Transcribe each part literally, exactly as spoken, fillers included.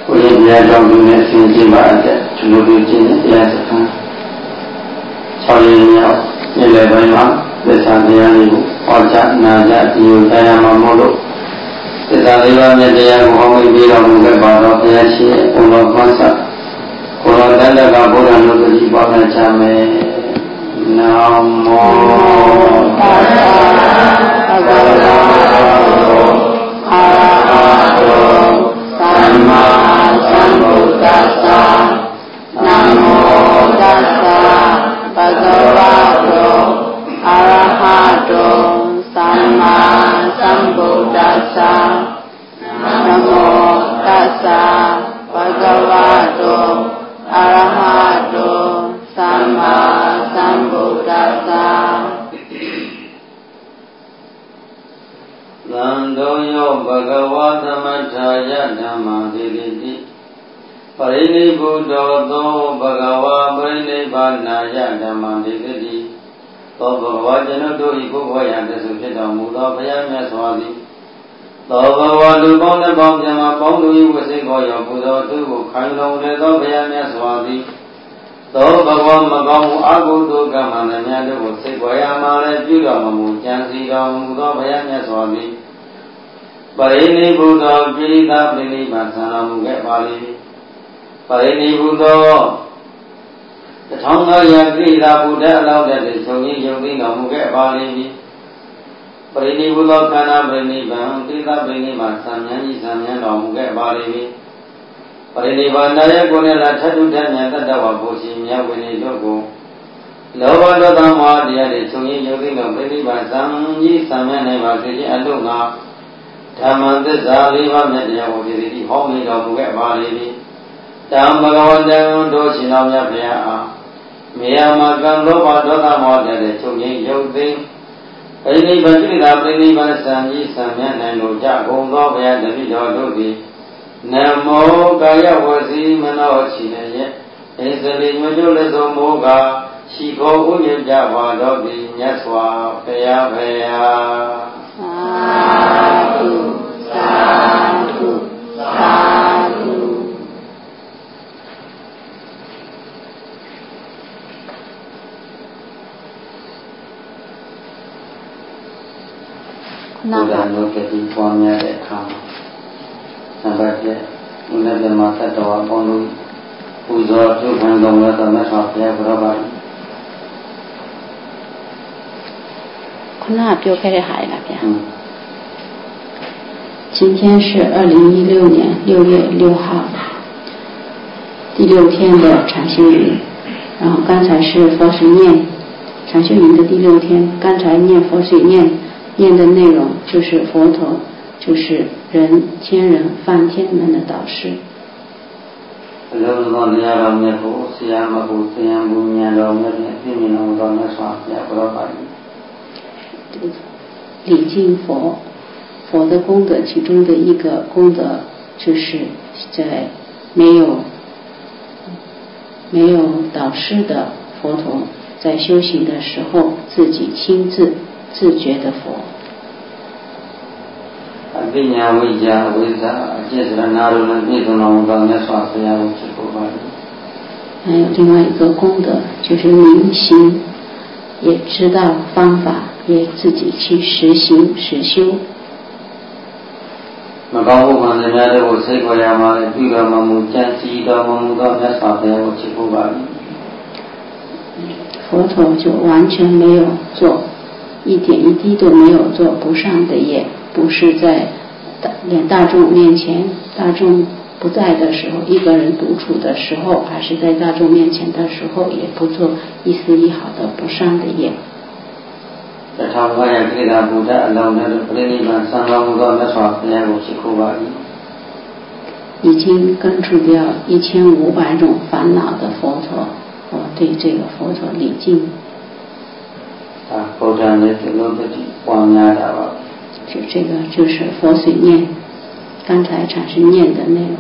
ကိုယ်ရဲ့တရားတော်ကြီးနဲ့ဆင်ခြင်ပါတဲ့ဒီလိုလိုခြင်းနဲ့တရားစခန်း၆ရက်မြောက်နေ့လယ်ပိုင်းမှာသစ္စာတရားလေးကိုဟောကြားနာကြားဒီလိုတရားမှာမို့လို့သစ္စာလေးပါးမြတ်တရားကိုဟောမိပြီးတော်မူခဲ့ပါတော့ဘုရားရှင်ဘုံတော်ခွန်ဆက်ကိုယ်တော်တန်တကဘုရားလူကြီးပွားများကြမယ်နာမောตัสสะภะคะวะโตอะระหะโตสัมมาสัมพุทธัสสะนะโมตัสสะภะคะวะโตอะระหะโตสัมมาสัมพุทธัสสะนะโมตัสสะภะคะวะโตอะระหะโตสัมมาสัมพุทธัสสะသံတော်ယောဘဂဝါသမထာယဓမ္မတိတိပရိနိဗ္ဗုတောသောဘဂဝါပရိနိဗ္ဗာနာယဓမ္မတိတိသောဘဂဝါကျွန်ုပ်တို့၏ဘုရားရတ္တဆုဖြစ်တော်မူသောဘုရားမြတ်စွာသည်သောဘဂဝါလူပေါင်းတစ်ပေါင်းပြမပေါင်းတို့၏ဝစိကောရောပူဇော်သူကိုခံတော်မူသောဘုရားမြတ်စွာသည်သောဘဂဝါမကောင်းမှုအကုသိုလ်ကမ္မနှမြတ်တို့ကိုစိတ်ပေါ်ရမှာလည်းပြုတော်မမူကြံစီတော်မူသောဘုရားမြတ်စွာသည်ပရိနိဗ္ဗုတောပိဋကပိဋိမာသံတော်မူခဲ့ပါလိမ့်မည်ပရိနိဗ္ဗုတောတထောင်သောယကိလာဘုဒ္ဓအလောင်းတဲ့ချုပ်ရင်းယုံသိတော်မူခဲ့ပါလိမ့်မည်ပရိနိဗ္ဗုတောခန္ဓာပရိနိဗ္ဗာန်ပိဋကပိဋိမာသံဉာဏ်ဤသံဉာဏ်တော်မူခဲ့ပါလိမ့်မည်ပရိနိဗ္ဗာန်ရဲ့ကိုယ်နဲ့လာထထုထမြတ်တတ္တဝါဘုရှင်မြတ်ဝိနည်းတို့ကိုလောဘဒေါသမောဟတရားတွေချုပ်ရင်းယုံသိတော်ပရိနိဗ္ဗာန်သံဤသံဉာဏ်နဲ့ပါစေခြင်းအလို့ငါဓမ္မသစ္စာလေးပါးမြတ်တရားကိုဒီဒီဟောမိတော်မူခဲ့ပါလိမ့်မည်။တံဘဂဝတံတို့ရှင်တော်မြတ်ဘုရားအားမေယမကံလောဘဒေါသမောဟတဲ့ချုပ်ငြိမ်းယုတ်သိပရိနိဗ္ဗာန်တိတာပရိနိဗ္ဗာန်စံကြီးစံမြတ်နိုင်လို့ကြကုန်သောဘုရားတပည့်တော်တို့သည်နမောကာယဝစီမနောချီနေရဲ့ဣသလိမကျုလက်စုံမောကရှိခေါ်ဥညကြပါတော်သည်မြတ်စွာဘုရားဘုရားသာဓုသာဓုသာဓုနာမလို့ကတိပွားများတဲ့အခါနံပါတ်တစ်ဥနတမသတ္တဝါပေါင်းလို့ပူဇော်ပြုခံတော်မူသောမြတ်စွာဘုရားဘုရားပါခုနပြောခဲ့တဲ့ဟာလေဗျာ今天是二零一六年六月六号第六天的禅修营，然后刚才是佛水念禅修营的第六天，刚才念佛水念念的内容就是佛陀就是人天人梵天们的导师အလုံးစုံတရားတော်မြတ်ကိုဆရာမကိုသင်္ယံဘုံဉာဏ်တော်မြတ်ဖြင့်သိမြင်တော်မူသောမြတ်စွာဘုရားဘုရားပါ礼敬佛，佛的功德其中的一个功德就是在没有没有导师的佛陀在修行的时候自己亲自自觉的佛。 အပညာဝိဇ္ဇာဝိဇ္ဇာအကျင့်စရဏာရုံနဲ့ပြည့်စုံတော်မူသောမြတ်စွာဘုရားကိုချီးမွမ်းပါသည်还有另外一个功德就是明心，也知道方法，也自己去实行实修。 မကောင်းမှုမှန်တဲ့များတို့ကိုစိတ်ခေါ်ရမှာလည်းပြုတော်မမူကြံစည်တော်မမူသောမြတ်စွာဘုရားကိုချီးမွမ်းပါသည်佛陀就完全没有做，一点一滴都没有做不上的业，不是在连大众面前，大众不在的时候，一个人独处的时候，还是在大众面前的时候，也不做一丝一毫的不上的业。 တထောင်၅ရာကိရိတာဘုဒ္ဓအလောင်းနဲ့ပြိဋိဘံသံတော်မူသောမြတ်စွာဘုရားကိုရှိခိုးပါ၏已经根除掉一千五百种烦恼的佛陀，我对这个佛陀礼敬。 啊，佛陀呢，这个不是光明的吧？ 就这个就是佛水念，刚才禅师念的内容。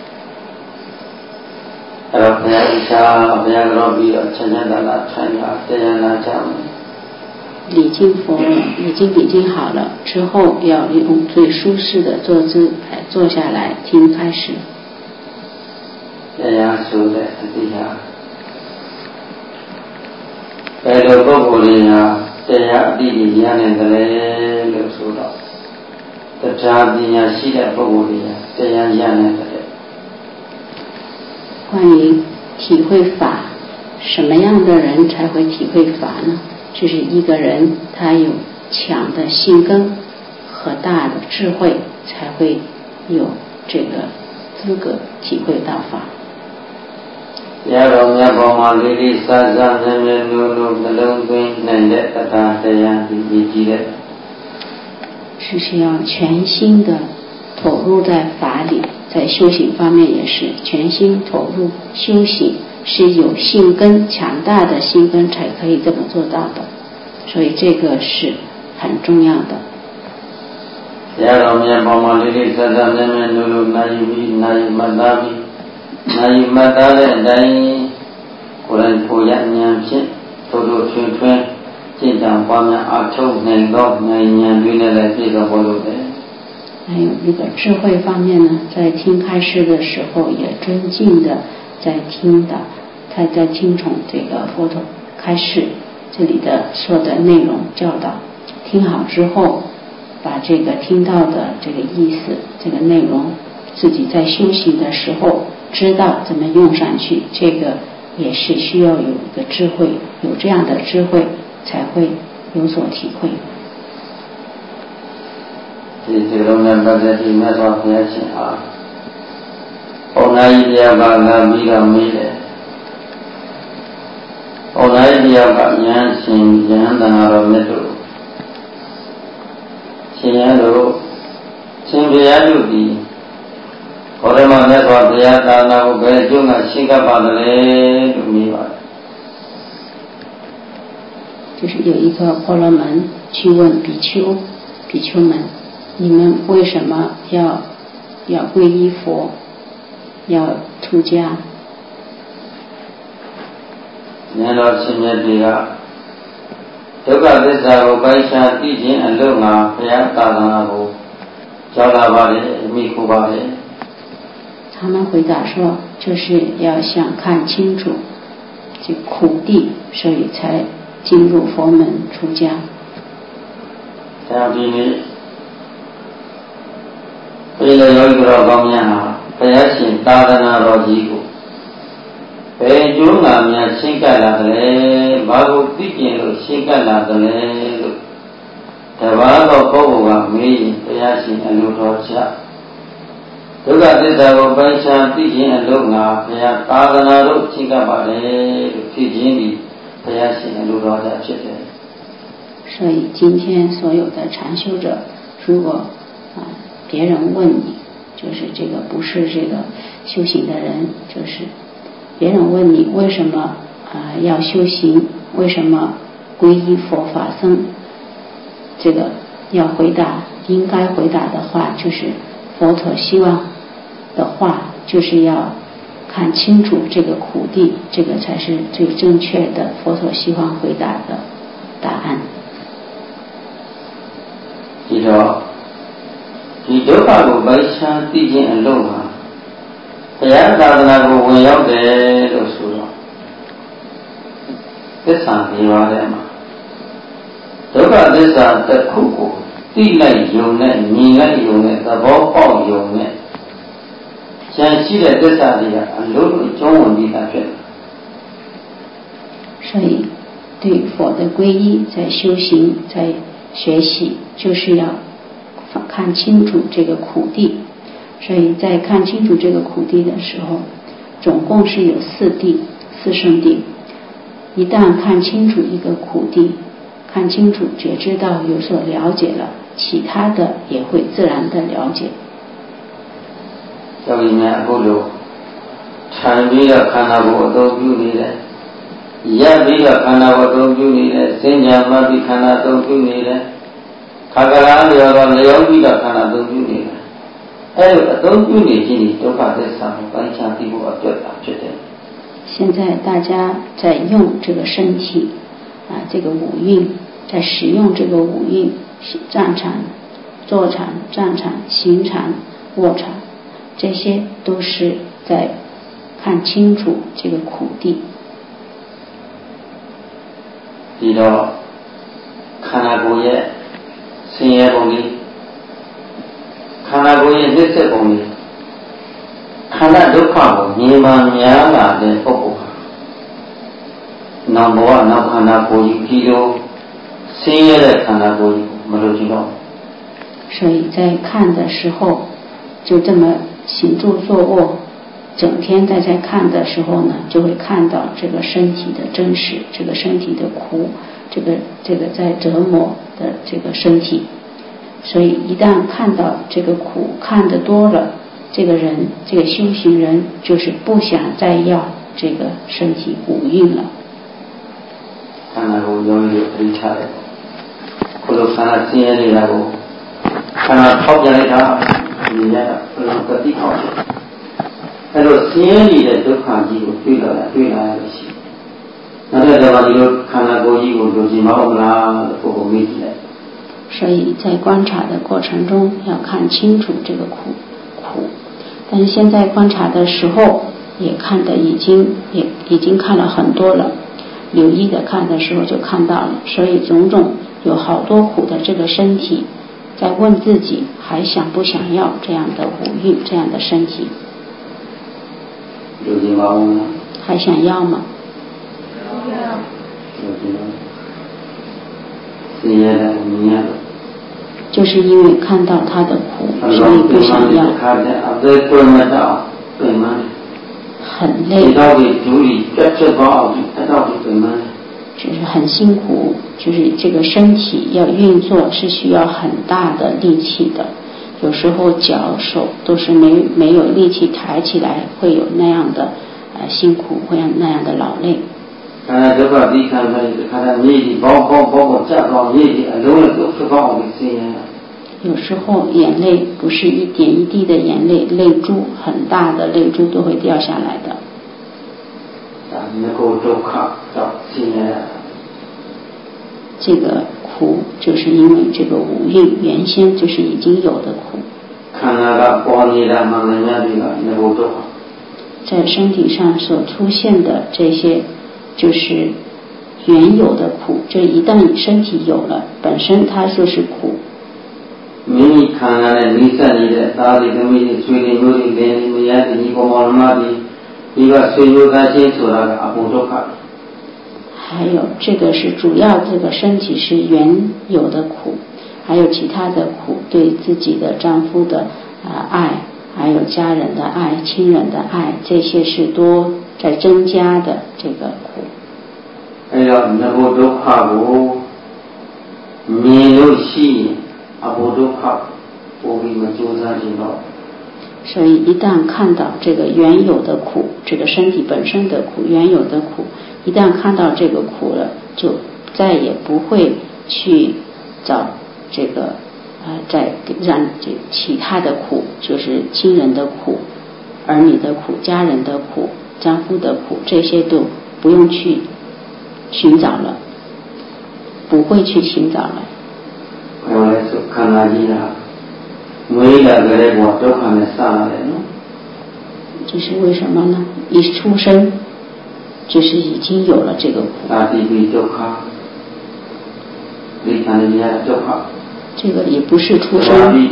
အဲ့တော့ဘုရားဣရှာဘုရားတော်ပြီးတော့ချက်ချက်လာထိုင်တာတရားနာကြမယ်礼敬佛已经礼敬好了之后，要用最舒适的坐姿来坐下来听开始。 တရားဆိုတဲ့အတိဟာဘယ်လိုပုဂ္ဂိုလ်တွေဟာတရားအတိအကျရနိုင်တယ်လို့ဆိုတော့တရားပညာရှိတဲ့ပုဂ္ဂိုလ်တွေတရားရနိုင်တယ်关于体会法，什么样的人才会体会法呢？就是一个人他有强的心根和大的智慧，才会有这个资格体会到法。 ရတော်မြတ်ပေါ်မှာလေးလေးစားစားမြဲမြဲနိုးနိုးနှလုံးသွင်းနိုင်တဲ့တရားတရားဒီကြီးတဲ့是需要全心的投入在法里，在修行方面也是全心投入修行，是有心根强大的心根才可以这么做到的，所以这个是很重要的。 ရတော်မြတ်ပေါ်မှာလေးလေးစားစားမြဲမြဲနိုးနိုးနိုင်ပြီးနိုင်မှတ်သားပြီးနိုင်မှတ်သားတဲ့အတိုင်းကိုယ်တိုင်ကိုယ်ရဉာဏ်ဖြင့်ထို့ထို့ထွန်းထွန်းကျင့်ကြံပွားများအားထုတ်နိုင်သောဉာဏ်ဉာဏ်တွေနဲ့လည်းပြည့်စုံဖို့လိုတယ်还有那个智慧方面呢，在听开示的时候也尊敬的在听的，他在听从这个佛陀开示这里的说的内容教导，听好之后把这个听到的这个意思这个内容自己在修行的时候知道怎么用上去，这个也是需要有一个智慧，有这样的智慧才会有所体会。 ဒီစလုံးနဲ့ပတ်သက်ပြီးမြတ်စွာဘုရားရှင်ဟာဘုံနာကြီးတရားကလာပြီးတော့မေးတယ်ဘုံနာကြီးတရားကဉာဏ်ရှင်ဉာဏ်တနာတော်မြတ်တို့ရှင်ရတို့ရှင်ဘုရားတို့ဒီဘောဓမမြတ်စွာဘုရားသာနာကိုဘယ်ကျုံကရှင်းကပ်ပါသလဲလို့မေးပါတယ်就是有一个婆罗门去问比丘比丘们，你们为什么要要皈依佛，要出家？ မြတ်တော်ရှင်မြတ်တွေကဒုက္ခသစ္စာကိုပိုင်းခြားသိခြင်းအလို့ငါဘုရားသာသနာကိုကြောက်လာပါတယ်မိခိုးပါတယ်他们回答说，就是要想看清楚这苦地，所以才进入佛门出家。 这样的呢，为了有一个方面啊，不要先打的那老几个，北京那边先干了的嘞，马路毕竟都先干了的嘞，台湾到高部啊，没不要先一路到家。ဒုက္ခသစ္စာကိုပိုင်းခြားသိခြင်းအလို့ငါဘုရားသာသနာတို့ရှင်းကပ်ပါတယ်လို့ဖြစ်ခြင်းဒီဘုရားရှင်အလိုတော်ကြဖြစ်တယ်所以今天所有的禅修者，如果啊别人问你，就是这个不是这个修行的人，就是别人问你为什么啊要修行，为什么皈依佛法僧，这个要回答应该回答的话就是佛陀希望的话就是要看清楚这个苦地，这个才是最正确的佛陀希望回答的答案。 ဒီတော့ဒီဒုက္ခကိုပိုင်းခြားသိခြင်းအလို့ဟာဘုရားသာသနာကိုဝင်ရောက်တယ်လို့ဆိုတော့သစ္စာ၄ပါးထဲမှာဒုက္ခသစ္စာတစ်ခုကိုသိလိုက်ယုံနဲ့မြင်လိုက်ယုံနဲ့သဘောပေါက်ယုံနဲ့ဉာဏ်ရှိတဲ့သစ္စာတွေကအလုံးလုံးကျုံးဝင်ပြီးသားဖြစ်တယ်所以对佛的皈依在修行在学习就是要看清楚这个苦地，所以在看清楚这个苦地的时候总共是有四地四圣地，一旦看清楚一个苦地，看清楚觉知到有所了解了，其他的也会自然的了解。 ယောဂီများအခုလိုထိုင်ပြီးတော့ခန္ဓာကိုယ်အသုံးပြုနေတယ်ရပ်ပြီးတော့ခန္ဓာကိုယ်အသုံးပြုနေတယ်စဉ်းကြံမှတ်ပြီးခန္ဓာအသုံးပြုနေတယ်ခါကရာလျော်တော့လျော်ပြီးတော့ခန္ဓာအသုံးပြုနေတယ်အဲလိုအသုံးပြုနေခြင်းဒီဒုက္ခသစ္စာကိုပိုင်းခြားသိဖို့အတွက်တာဖြစ်တယ်现在大家在用这个身体啊这个五蕴在使用这个五蕴站禅坐禅站禅行禅卧禅，这些都是在看清楚这个苦地。 ဒီတော့ခန္ဓာကိုယ်ရဲ့ဆင်းရဲပုံလေးခန္ဓာကိုယ်ရဲ့နှိစ္စပုံလေးခန္ဓာဒုက္ခကိုမြင်မှများလာတဲ့ပုဂ္ဂိုလ်ဟာနောက်ဘဝနောက်ခန္ဓာကိုယ်ကြီးဒီလိုဆင်းရဲတဲ့ခန္ဓာကိုယ်ကြီးမလိုချင်တော့所以在看的时候就这么行住坐卧，整天大家看的时候呢，就会看到这个身体的真实，这个身体的苦，这个这个在折磨的这个身体。所以一旦看到这个苦，看得多了，这个人这个修行人就是不想再要这个身体五蕴了。 ခန္ဓာကိုယ်ရောင်းရပြိထားတယ်ခုလိုခန္ဓာဆင်းရဲနေတာကိုခန္ဓာထောက်ပြလိုက်တာဒီရတာဘယ်လိုပฏิခေါ်လဲအဲ့လိုဆင်းရဲနေတဲ့ဒုက္ခကြီးကိုတွေ့လာတာတွေ့လာရလို့ရှိတယ်နောက်တဲ့ကြောင့်ဒီလိုခန္ဓာကိုယ်ကြီးကိုလိုချင်မဟုတ်လားလို့ကိုယ်ကိုမေးကြည့်လိုက်所以在观察的过程中要看清楚这个苦苦，但是现在观察的时候也看得已经也已经看了很多了，留意的看的时候就看到了，所以种种有好多苦的这个身体，在问自己还想不想要这样的五蕴这样的身体，还想要吗？就是因为看到他的苦，所以不想要，很累，就是很辛苦，就是这个身体要运作是需要很大的力气的，有时候脚手都是没没有力气抬起来，会有那样的呃辛苦，会有那样的劳累。有时候眼泪不是一点一滴的眼泪，泪珠很大的泪珠都会掉下来的。这个苦就是因为这个五蕴原先就是已经有的苦。在身体上所出现的这些就是原有的苦，就一旦身体有了，本身它就是苦。 မိမိခန္ဓာနဲ့နှိစက်နေတဲ့သားတွေသမီးတွေဆွေတွေမျိုးတွေလင်းတွေမယားတွေညီကောင်မောင်နှမတွေဒီကဆွေမျိုးသားချင်းဆိုတာကအဘုဒ္ဓခ还有这个是主要这个身体是原有的苦，还有其他的苦，对自己的丈夫的、呃、爱，还有家人的爱，亲人的爱，这些是多在增加的这个苦。 哎呀，那个都怕我没有戏所以一旦看到这个原有的苦，这个身体本身的苦，原有的苦，一旦看到这个苦了，就再也不会去找这个呃，再让这其他的苦，就是亲人的苦、儿女的苦、家人的苦、丈夫的苦，这些都不用去寻找了，不会去寻找了。这是为什么呢？一出生就是已经有了这个苦。这个也不是出生。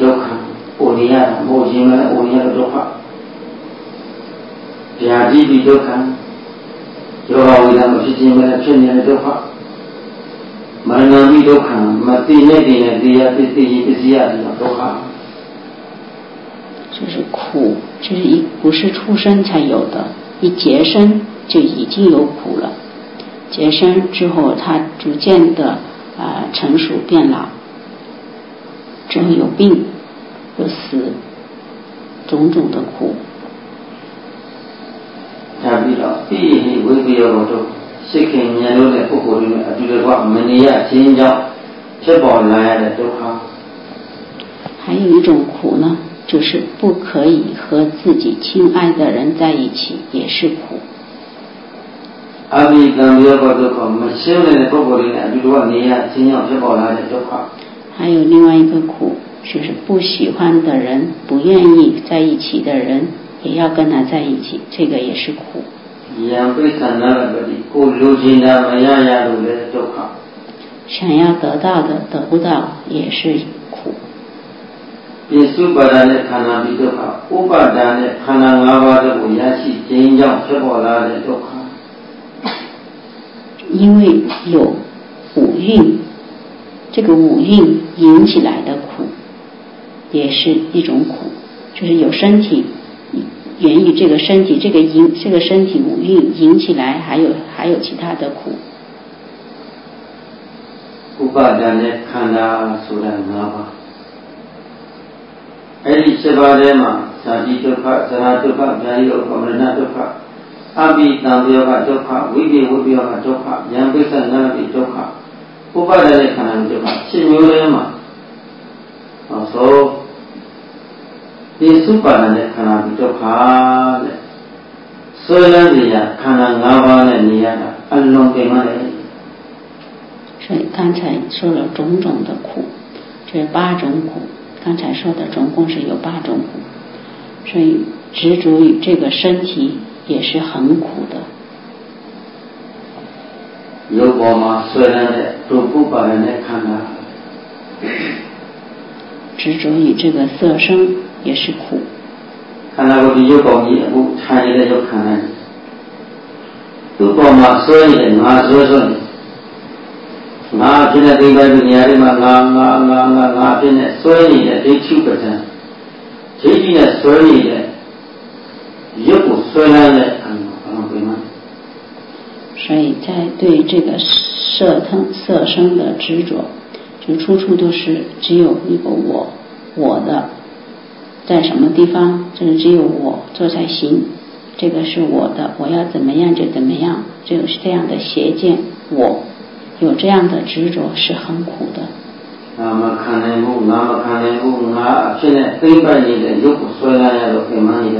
就是苦，就是一不是出生才有的，一结生就已经有苦了。结生之后，它逐渐的呃成熟变老，之后有病，有死，种种的苦。还有一种苦呢，就是不可以和自己亲爱的人在一起，也是苦。还有另外一个苦，就是不喜欢的人、不愿意在一起的人， 也要跟他在一起，这个也是苦。想要得到的得不到也是苦。因为有五蕴，这个五蕴引起来的苦也是一种苦，就是有身体源于这个身体，这个引这个身体五蕴引起来，还有还有其他的苦。 ဥပါဒနဲ့ခန္ဓာဆိုတာ၅ပါးအဲ့ဒီ七ပါးထဲမှာဇာတိဒုက္ခဇရာဒုက္ခဗျာယုပမရဏဒုက္ခအဘိတံယောဂဒုက္ခဝိသေဝိပယောဂဒုက္ခယံပိဿနာတိဒုက္ခဥပါဒနဲ့ခန္ဓာဒုက္ခ七မျိုးထဲမှာဟောဆိုဒီစုပါဒနဲ့ခန္ဓာဒုက္ခတဲ့ဆွဲလန်းစရာခန္ဓာ၅ပါးနဲ့နေရတာအလုံးပင်မတယ်。 所以刚才说了种种的苦，这八种苦，刚才说的总共是有八种苦，所以执着于这个身体也是很苦的。 有我们虽然的都不把人来看他， 执着于这个色身也是苦。 看到我的有光也不参与的有看来，都把嘛所以的嘛所说的。ငါဖြစ်တဲ့သိပိုင်းနေရာတွေမှာငါငါငါငါငါဖြစ်နေဆွဲနေတဲ့ဒိဋ္ဌိပဋ္ဌာန်ဒိဋ္ဌိနဲ့ဆွဲနေတဲ့ရုပ်ကိုဆွဲလန်းတဲ့အမှန်ပဲ所以在对这个色thân色身的执着，就处处都是只有一个我我的，在什么地方就是只有我做才行，这个是我的，我要怎么样就怎么样，就是这样的邪见，我有这样的执着是很苦的。 那么看来不，那么看来不，那现在对半你的有不虽然要给忙你的，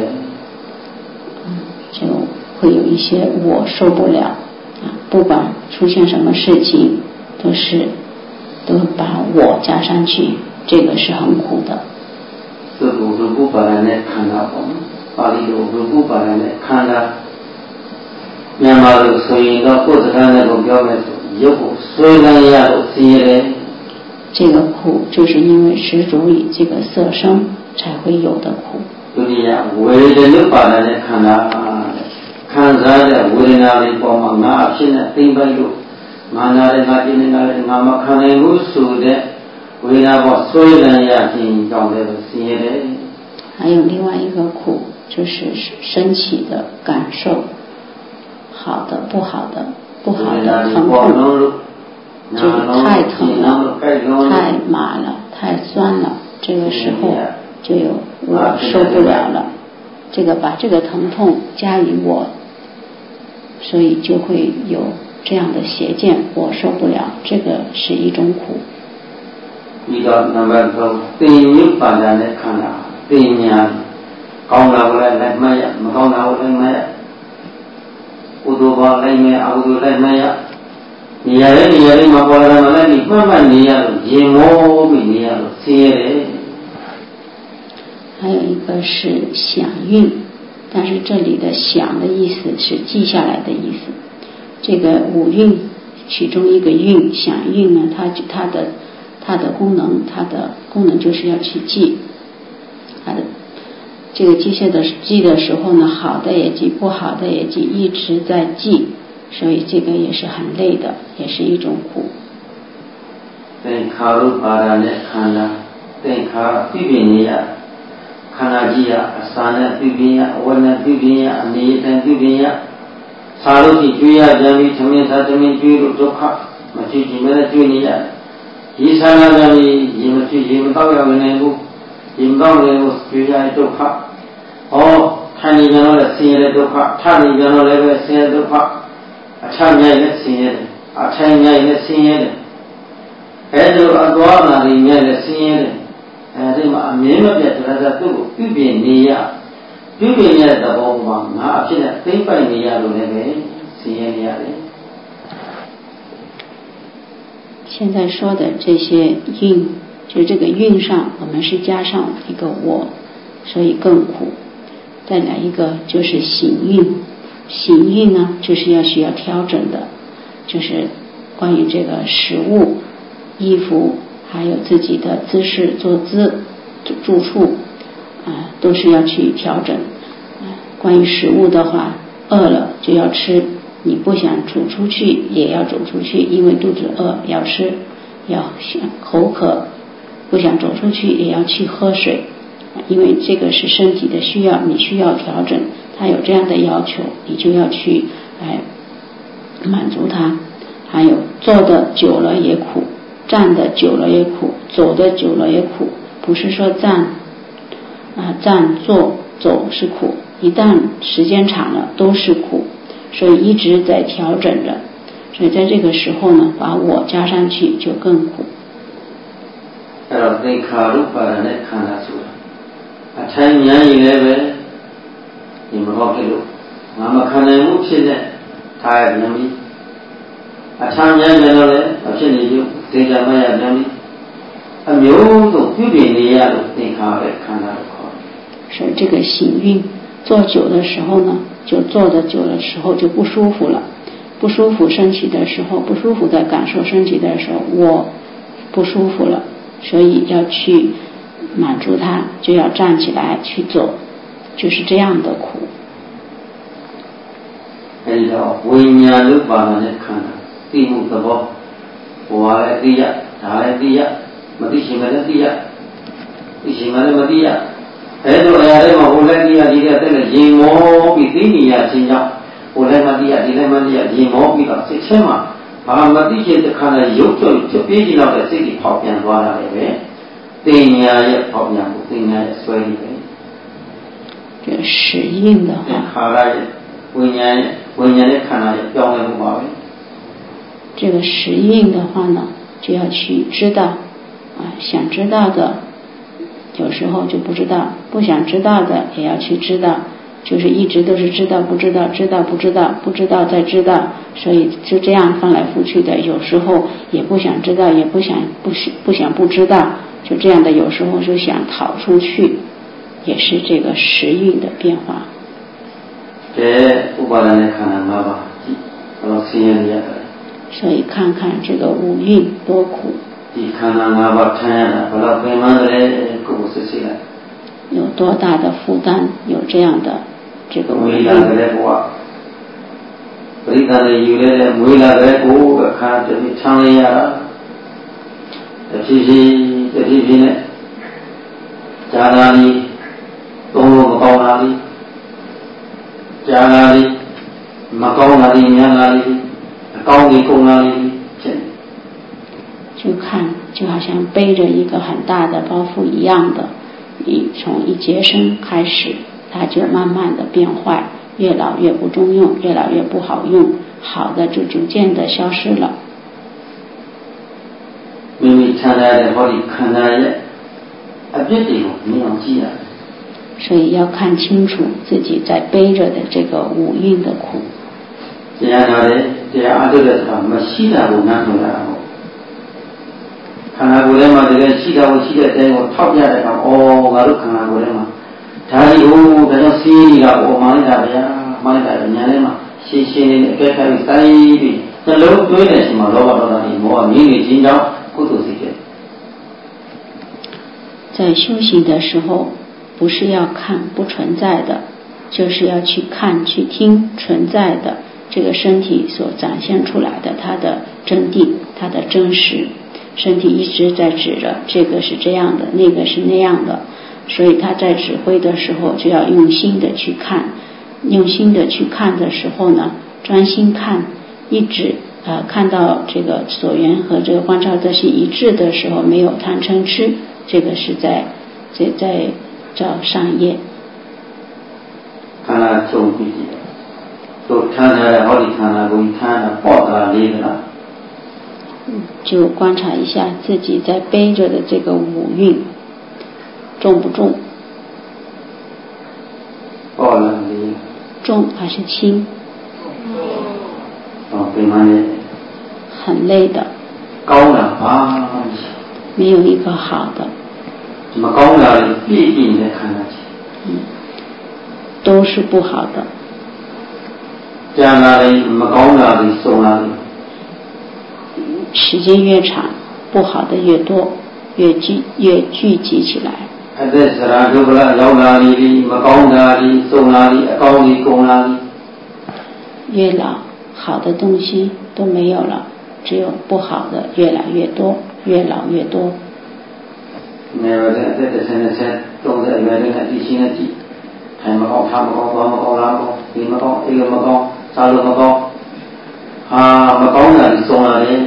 就会有一些我受不了啊，不管出现什么事情，都是都把我加上去，这个是很苦的。 这不是不把人来看到，巴黎都是不把人来看到，မြန်မာလိုဆိုရင်တော့ကိုယ်စကားနဲ့ကိုပြောမယ်ဆိုရုပ်ကိုဆွဲလန်းရလို့ဆင်းရဲတယ်。 这个苦就是因为执着于这个色身才会有的苦。 ဒုတိယဝေဒနုပါဒနဲ့ခန္ဓာခံစားတဲ့ဝေဒနာတွေပေါ်မှာငါအဖြစ်နဲ့သိမ့်ပိုက်လို့ငါနာတဲ့ငါပြင်းနေတာလည်းငါမခံနိုင်ဘူးဆိုတဲ့ဝေဒနာပေါ်ဆွဲလန်းရခြင်းကြောင့်လည်းဆင်းရဲတယ်。 还有另外一个苦就是身体的感受，好的不好的不好的疼痛，就是太疼了太麻了太酸了，这个时候就有我受不了了，这个把这个疼痛加于我，所以就会有这样的邪见，我受不了，这个是一种苦。 依個 number 三定欲把人來看啦定ညာကောင်းတာကိုလည်းလိုက်မှတ်ရမကောင်းတာကိုလည်းမှတ်ရကုသိုလ်ဘာလိုက်မယ်အကုသိုလ်လိုက်မှတ်ရနေရာလေးနေရာလေးမှာပေါ်လာတယ်လည်းဒီမှတ်မှတ်နေရလို့ရင်မောပြီးနေရလို့ဆင်းရဲတယ်。 还有一个是想运，但是这里的想的意思是记下来的意思，这个五蕴其中一个运想运呢，它它的它的功能，它的功能就是要去记，它的这个记下的记的时候呢，好的也记，不好的也记，一直在记，所以这个也是很累的，也是一种苦。 သင်္ခါရုပါဒနဲ့ခန္ဓာသင်္ခါပြုပြင်နေရခန္ဓာကြီးရအစာနဲ့ပြုပြင်ရအဝတ်နဲ့ပြုပြင်ရအနေအထိုင်ပြုပြင်ရစားလို့ရှိကျွေးရကြပြီးသမင်းစားသမင်းကျွေးလို့ဒုက္ခမဖြစ်ကြမဲ့ကျွေးနေရဒီစားရကြပြီးရေမဖြစ်ရေမတော့ရမနေဘူးရေမတော့လည်းကျွေးရတဲ့ဒုက္ခဩထိုင်နေကြတော့လည်းဆင်းရဲတဲ့ဒုက္ခထိုင်နေကြတော့လည်းပဲဆင်းရဲဒုက္ခအထမြိုက်လည်းဆင်းရဲတယ်အထိုင်မြိုက်လည်းဆင်းရဲတယ်အဲလိုအသွားလာနေမြဲလည်းဆင်းရဲတယ်အဲဒီမှာအမြင်မပြတ်ကြတာသူ့ကိုပြုပြင်နေရပြုပြင်ရတဲ့ဘောမှာငါအဖြစ်နဲ့သိမ့်ပိုက်နေရလို့လည်းပဲဆင်းရဲနေရတယ်。 现在说的这些运，就这个运上我们是加上一个我，所以更苦。 再来一个就是行运，行运呢就是要需要调整的，就是关于这个食物、衣服，还有自己的姿势、坐姿、住处啊，都是要去调整。啊，关于食物的话，饿了就要吃，你不想走出去也要走出去，因为肚子饿要吃，要口渴不想走出去也要去喝水，因为这个是身体的需要，你需要调整，他有这样的要求，你就要去哎满足他。还有坐的久了也苦，站的久了也苦，走的久了也苦，不是说站啊站坐走是苦，一旦时间长了都是苦，所以一直在调整着，所以在这个时候呢，把我加上去就更苦。 အဲ့တော့သင်္ခါရုပ္ပါဒနဲ့ခန္ဓာဆိုတာအထိုင်များရင်လည်းပဲဒီမဟုတ်ဖြစ်လို့ငါမခံနိုင်မှုဖြစ်တဲ့ထားရပြန်ပြီအထာများရင်တော့လည်းအဖြစ်နေပြုသိကြမရပြန်ပြီအမျိုးစုံပြုပြင်နေရလို့သင်္ခါရဲ့ခန္ဓာကိုခေါ်တယ်所以这个行运坐久的时候呢，就坐的久的时候就不舒服了，不舒服身体的时候，不舒服的感受身体的时候，我不舒服了，所以要去满足它，就要站起来去走，就是这样的苦。 အဲဒီတော့ဝိညာဉ်လို့ပါတဲ့ခန္ဓာသိမှုသဘောဟိုဟာလည်းသိရဒါလည်းသိရမသိချင်လည်းသိရသိချင်လည်းမသိရအဲလိုအရာတွေမှာဟိုလည်းသိရဒီလည်းသိလည်းရင်မောပြီးသိနေရခြင်းကြောင့်ဟိုလည်းမသိရဒီလည်းမသိရရင်မောပြီးတော့စိတ်ထဲမှာဘာမသိချင်တဲ့ခန္ဓာရုပ်ကြောင့်ဖြစ်ပြီးကြတဲ့စိတ်ကြီးပေါက်ပြန်သွားတာလေပဲတင်ညာရဲ့ပေါက်ပြန်မှုတင်ညာရဲ့ဆွဲနေတယ်这时运的话ခါရရဲ့ဝိညာဉ်ရဲ့ဝိညာဉ်ရဲ့ခန္ဓာရဲ့ပြောင်းလဲမှုပါပဲ这个时运的话呢，就要去知道啊，想知道的有时候就不知道，不想知道的也要去知道，就是一直都是知道不知道，知道不知道，不知道再知道，所以就这样翻来覆去的，有时候也不想知道，也不想不不想不知道，就这样的，有时候就想逃出去，也是这个时运的变化。 这อุปาทานขันธ์၅ပါးဘယ်လိုဆင်းရဲနေရတယ်所以看看这个五蕴多苦。 ဒီခန္ဓာ၅ပါးထမ်းရတာဘယ်လိုပင်ပန်းလဲကိုယ်ကိုစစ်စစ်လိုက်有多大的负担，有这样的这个မွေးလာတဲ့ဘဝပရိသတ်တွေယူလဲတဲ့မွေးလာတဲ့ကိုယ်အခါတည်းချမ်းလေးရတာတဖြည်းဖြည်းတဖြည်းဖြည်းနဲ့ဇာနာလီသုံးလို့မကောင်းတာလီကြာလာလီမကောင်းတာလီများလာလီအကောင်းကြီးကုန်လာလီဖြစ်就看就好像背着一个很大的包袱一样的，你从一节生开始，它就慢慢的变坏，越老越不中用，越老越不好用，好的就逐渐的消失了。 မိမိခြံရတဲ့ဟောဒီခန္ဓာရဲ့အပြစ်တွေကိုမြင်အောင်ကြည့်ရတယ်所以要看清楚自己在背着的这个五蕴的苦。 တရားနာတယ်တရားအားထုတ်တဲ့အခါမရှိတာကိုနားထောင်ရတာပေါ့ခန္ဓာကိုယ်ထဲမှာတကယ်ရှိတာကိုရှိတဲ့အတိုင်းကိုထောက်ပြတဲ့အခါအော်ငါတို့ခန္ဓာကိုယ်ထဲမှာဒါကြီးဟိုဒါကြောင့်စီးနေတာကိုမှန်လိုက်တာဗျာမှန်လိုက်တာညာထဲမှာရှင်းရှင်းလေးနဲ့အကဲခါပြီးစိုင်းပြီးနှလုံးသွင်းတဲ့အချိန်မှာလောဘဒေါသတွေမောဟမြင်နေခြင်းကြောင့်ကုသိုလ်စိတ်ဖြစ်在修行的时候不是要看不存在的，就是要去看去听存在的这个身体所展现出来的它的真谛，它的真实。身体一直在指着这个是这样的，那个是那样的，所以他在指挥的时候就要用心的去看，用心的去看的时候呢，专心看，一直呃看到这个所缘和这个观照这是一致的时候，没有贪嗔痴，这个是在在在找上业。 ခန္ဓာချုပ်ပြီးတို့ထမ်းထားတဲ့ဟောဒီခန္ဓာကိုထမ်းတာပေါ့တာလေးကလား就观察一下自己在背着的这个五蕴重不重？ 哦， 重还是轻？ 哦，对吗？ 很累的。 高了啊！ 没有一个好的。 怎么高了？必定得看下去。 嗯， 都是不好的。 将来没搞哪里送哪里。 时间越长，不好的越多，越聚越聚集起来。 在自然就不了，要哪里的没搞哪里送哪里，搞里供哪里。 越老，好的东西都没有了，只有不好的越来越多，越老越多。 没有的，在这现在现都在原来的地心的地，还没搞，他没搞，我没搞，那没搞，你没搞，这个没搞，啥都没搞，啊，没搞哪里送哪里，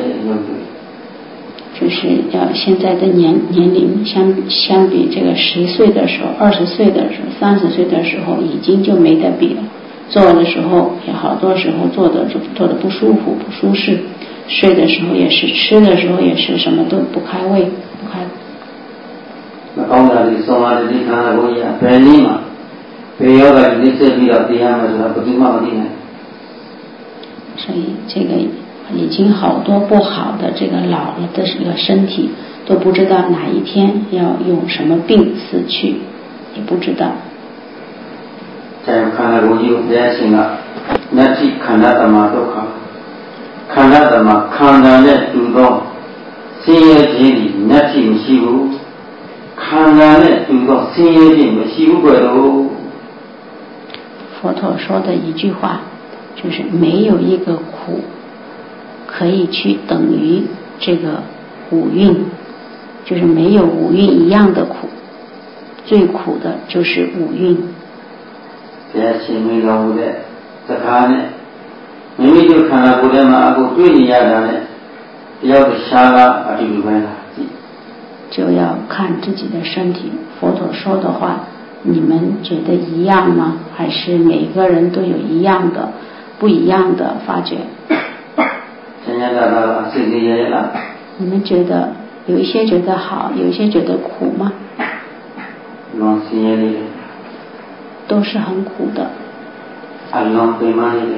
就是要现在的年年龄相相比这个十岁的时候、二十岁的时候、三十岁的时候，已经就没得比了。做的时候也好多时候做的做的不舒服、不舒适，睡的时候也是，吃的时候也是，什么都不开胃、不开。 那搞哪里送哪里，你看那个呀，本地嘛，不要个你这比较低下嘛，是吧？不听话不听呢。 所以这个已经好多不好的这个老了的这个身体，都不知道哪一天要用什么病死去，也不知道。 在看那个有变性了，那去看那怎么都看，看那怎么看那那主动，心业经里那去不辛苦，看那那主动心业经不辛苦过喽。 佛陀说的一句话，就是没有一个苦可以去等于这个五蕴，就是没有五蕴一样的苦，最苦的就是五蕴。 在前面老的在看呢，明明就看了过来嘛，阿哥对你呀的呢，要是下了啊就不会了。 就要看自己的身体。佛陀说的话，你们觉得一样吗？还是每个人都有一样的、不一样的发觉？ 现在大家自己也了。 你们觉得有一些觉得好，有一些觉得苦吗？ 弄心眼里的。 都是很苦的。 啊，弄对嘛的。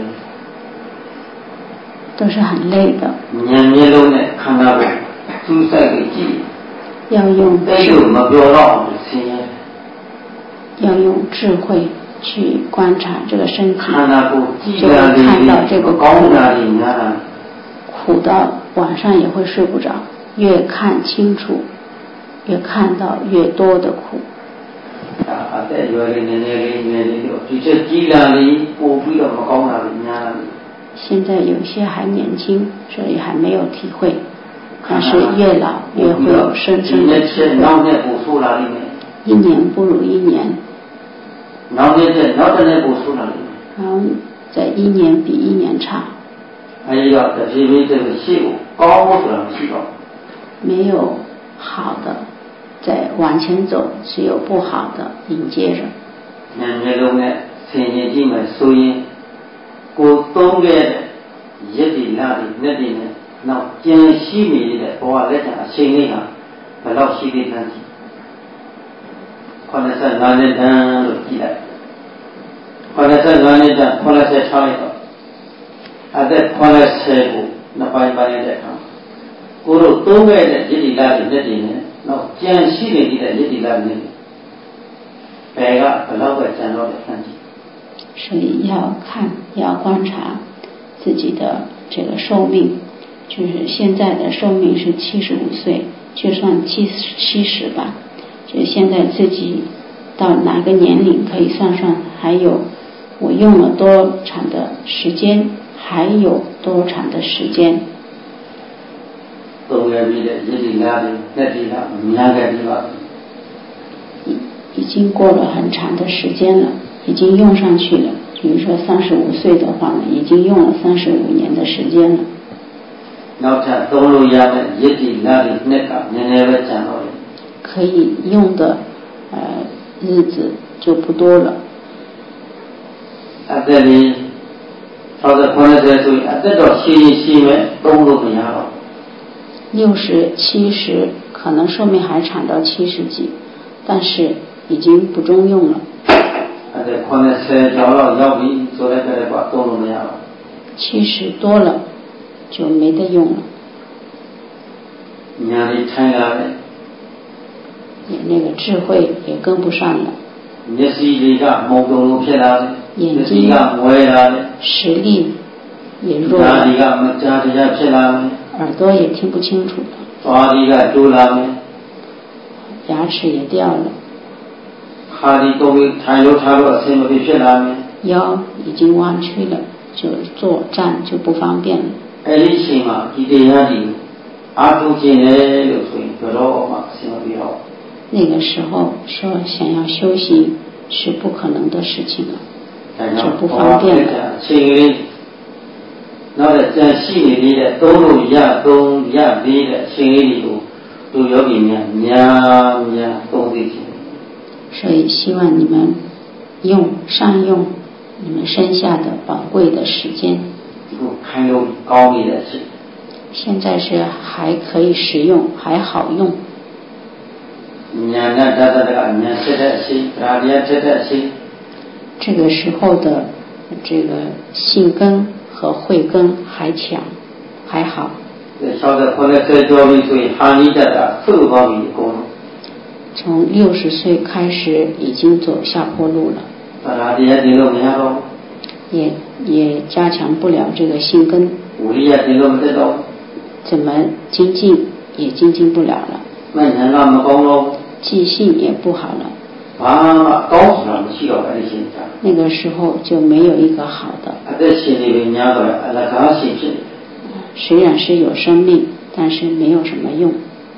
都是很累的。 年年都呢，看那个注射给记。 要用没有目标了，心眼。要用智慧去观察这个身体， 看那个就会看到这个苦。 苦苦到晚上也会睡不着，越看清楚，越看到越多的苦。 啊，在原来年年里年里头，这些剂量里不比到么高那里呢？ 现在有些还年轻，所以还没有体会，但是越老越会有深深的体会。一年不如一年。然后在一年比一年差。 哎呀，这因为这个气高不了气高。 没有好的在往前走，只有不好的迎接着。 年年都呢，前年进来收音，过冬的一点两点那点呢，那江西面的，我来讲心里上，不老西的东西，可能是哪里人都记来，可能是哪里人，可能是厂里头。啊，在看了车部，那八一八年在看，过了东北的一地拉的那地呢，那江西的地的一地拉的那，白个不老个讲到的问题。 所以要看，要观察自己的这个寿命，就是现在的寿命是七十五岁，就算七七十吧，就现在自己到哪个年龄可以算算，还有我用了多长的时间。还有多长的时间？已经过了很长的时间了，已经用上去了。比如说三十五岁的话呢，已经用了三十五年的时间了。可以用的呃日子就不多了。 啊，这里。到这可能在说，这个西西面动都不一样了。 六十、七十，可能寿命还长到七十几，但是已经不中用了。 啊，这可能是交了药费，做了这个动都不一样了。 七十多了，就没得用了。 年龄长了嘞， 也那个智慧也跟不上了。 မျက်စိတွေကမုံတုံလို့ဖြစ်လာတယ်眼睛视力也弱了，耳朵也听不清楚了，牙齿也掉了，腰已经弯曲了，就坐站就不方便了。那个时候说想要休息是不可能的事情了，就不方便了。 နောက်တဲ့ကြံရှိနေသေးတဲ့သုံးလို့ရသုံးရသေးတဲ့အချိန်လေးတွေကိုလူယောဂီများများများသုံးသိခြင်း。 所以希望你们用善用你们剩下的宝贵的时间。 看到高明的事。 现在是还可以使用，还好用。 ဉာဏတတကဉာဏ်ဖြစ်တဲ့အချိန်၊ဓာတရားဖြစ်တဲ့အချိန်。 这个时候的这个性根和慧根还强，还好。从六十岁开始已经走下坡路了，也也加强不了这个性根，怎么精进也精进不了了，记性也不好了。那个时候就没有一个好的。虽然是有生命，但是没有什么用。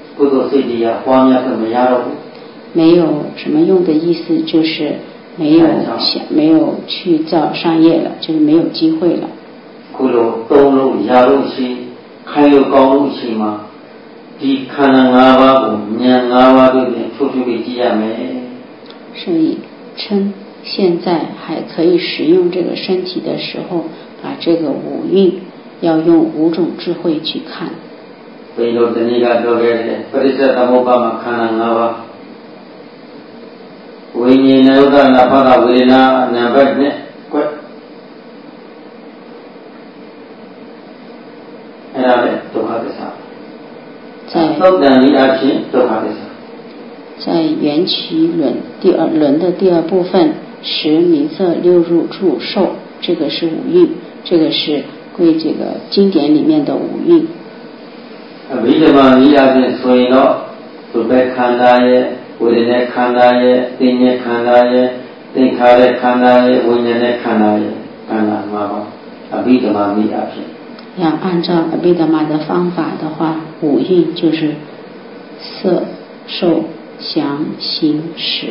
没有什么用的意思就是没有想，没有去造善业了，就是没有机会了。所以趁现在还可以使用这个身体的时候，把这个五蕴要用五种智慧去看。在缘起轮第二轮的第二部分，识名色六入住受，这个是五蕴，这个是归这个经典里面的五蕴。要按照阿毗达玛的方法的话，五蕴就是色、受、想、行、识。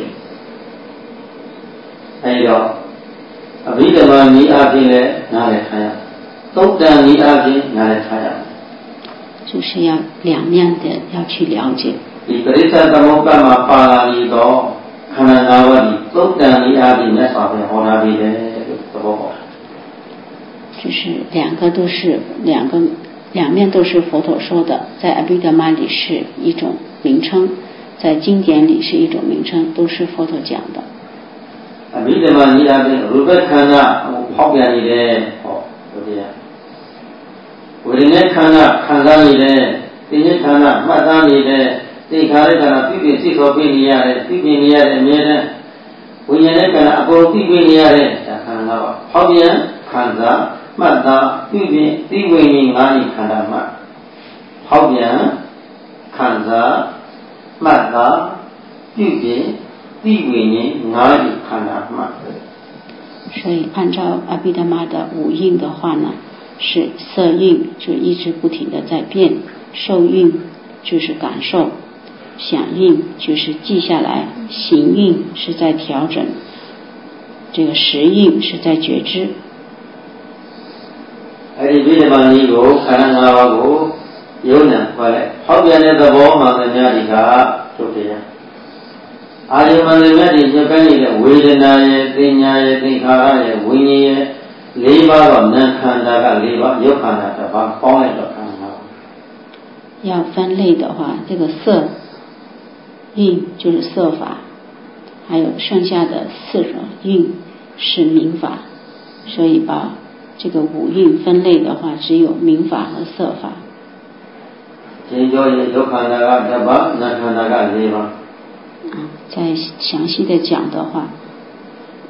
အဲဒီတော့အဘိဓမ္မာနည်းအပြင်လည်းနားလည်ထားရသုတ်တန်နည်းအပြင်နားလည်ထားရ就是要两面的要去了解。 ဒီပရိစ္ဆေသမုပ္ပါမှာပါလာပြီးတော့ခန္ဓာ၅ပါးဒီသုတ်တန်နည်းအပြင်မြတ်စွာဘုရားဟောထားပြီးတယ်လို့သဘောပေါက်就是两个都是两个两面都是佛陀说的，在阿毗达玛里是一种名称，在经典里是一种名称，都是佛陀讲的。 阿毗达玛尼阿边รูปခန္ဓာဟောပြန်နေတယ်ဟောဆိုကြဝေဒနာခန္ဓာခံစားနေတယ်သင်္ညခန္ဓာမှတ်သားနေတယ်သင်္ခါရခန္ဓာပြည့်ပြည့်စိတ်ဆောပြနေရတယ်ပြည့်ပြည့်နေရတဲ့အမြဲတမ်းဝိညာဉ်နဲ့ခန္ဓာအကုန်ပြည့်ပြည့်နေရတဲ့ခန္ဓာပါဟောပြန်ခံစားမှတ်သားပြည့်ပြည့်သိဝိညာဉ်ငါးဤခန္ဓာမှာဟောပြန်ခံစားမှတ်သားပြည့်ပြည့်地位呢，哪里看到嘛？ 所以按照阿毗达玛的五蕴的话呢，是色蕴就一直不停的在变，受蕴就是感受，想蕴就是记下来，行蕴是在调整，这个识蕴是在觉知。 အဲဒီဗိဓမာနည်းကိုခန္ဓာ၅ပါးကိုယုံနာခေါ်လိုက်ဟောပြန်တဲ့သဘောမှန်သမျှတွေကထုတ်ပြရအာယမန္တမြတ်ဒီညက်ပိုင်းနေတဲ့ဝေဒနာရဲ့သင်ညာရဲ့သင်္ခါရရဲ့ဝိညာဉ်ရဲ့လေးပါးတော့နာခန္ဓာကလေးပါးယုတ်ခန္ဓာတစ်ပါးပေါင်းလိုက်တော့ခန္ဓာ要分类的话，这个色蕴就是色法，还有剩下的四种蕴是名法，所以把这个五蕴分类的话，只有名法和色法。 真叫也有看那个，那把那看那个对吧？ 啊，再详细的讲的话，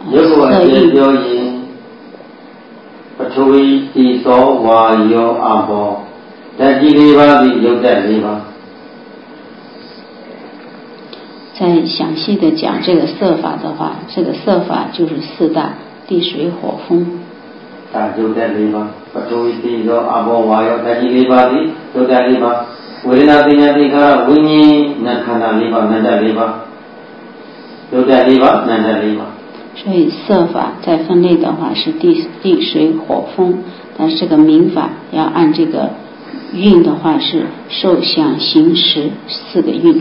色蕴。ပထဝီ地သောဝါယောအဘောဓာတ်ကြီးလေးပါးသည်ရုပ်ဓာတ်လေးပါး。 再详细的讲这个色法的话，这个色法就是四大地水火风。 大ရုပ်ဓာတ်လေးပါးပထဝီ地သောအဘောဝါယောဓာတ်ကြီးလေးပါးသည်ရုပ်ဓာတ်လေးပါးဝေဒနာပညာသင်္ခါရဝိညာဉ်နာခန္ဓာလေးပါးနာမ်ဓာတ်လေးပါးရုပ်ဓာတ်လေးပါးနာမ်ဓာတ်လေးပါး。 所以色法在分类的话是地地水火风，但是这个名法要按这个运的话是受想行识四个运。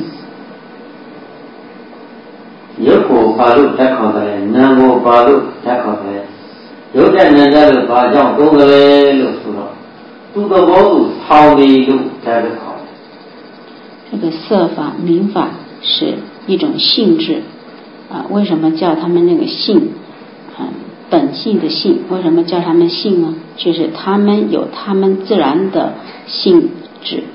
ရုပ်ကိုပါလို့ဓာတ်ခေါ်တယ်နာမ်ကိုပါလို့ဓာတ်ခေါ်တယ်ရုပ်ဓာတ်နာမ်ဓာတ်လို့ဘာကြောင့်သုံးတယ်လို့ဆိုတော့သူ့သဘောသူထောင်နေလို့ဓာတ်လို့ခေါ်တယ်。 这个色法名法是一种性质啊，为什么叫他们那个性啊？本性的性，为什么叫他们性呢？就是他们有他们自然的性质。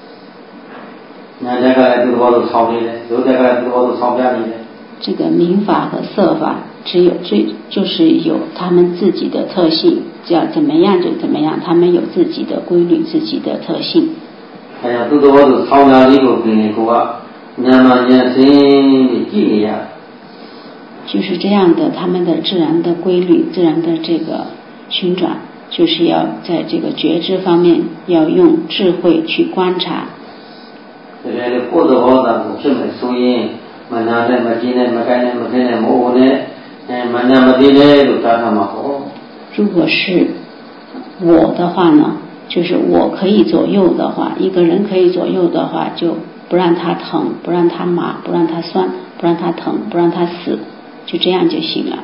这个名法和色法只有最就是有他们自己的特性，只要怎么样就怎么样，他们有自己的规律，自己的特性。 哎呀，都多都操哪里个给你过啊？那么人生的纪念。 就是这样的，他们的自然的规律，自然的这个旋转，就是要在这个觉知方面要用智慧去观察。 这个过得好的不是没收音，没拿来没进来没干来没开来没我呢，哎没拿没进来都咋他妈好。 如果是我的话呢，就是我可以左右的话，一个人可以左右的话，就不让他疼，不让他麻，不让他酸，不让他疼，不让他死。就这样就行了。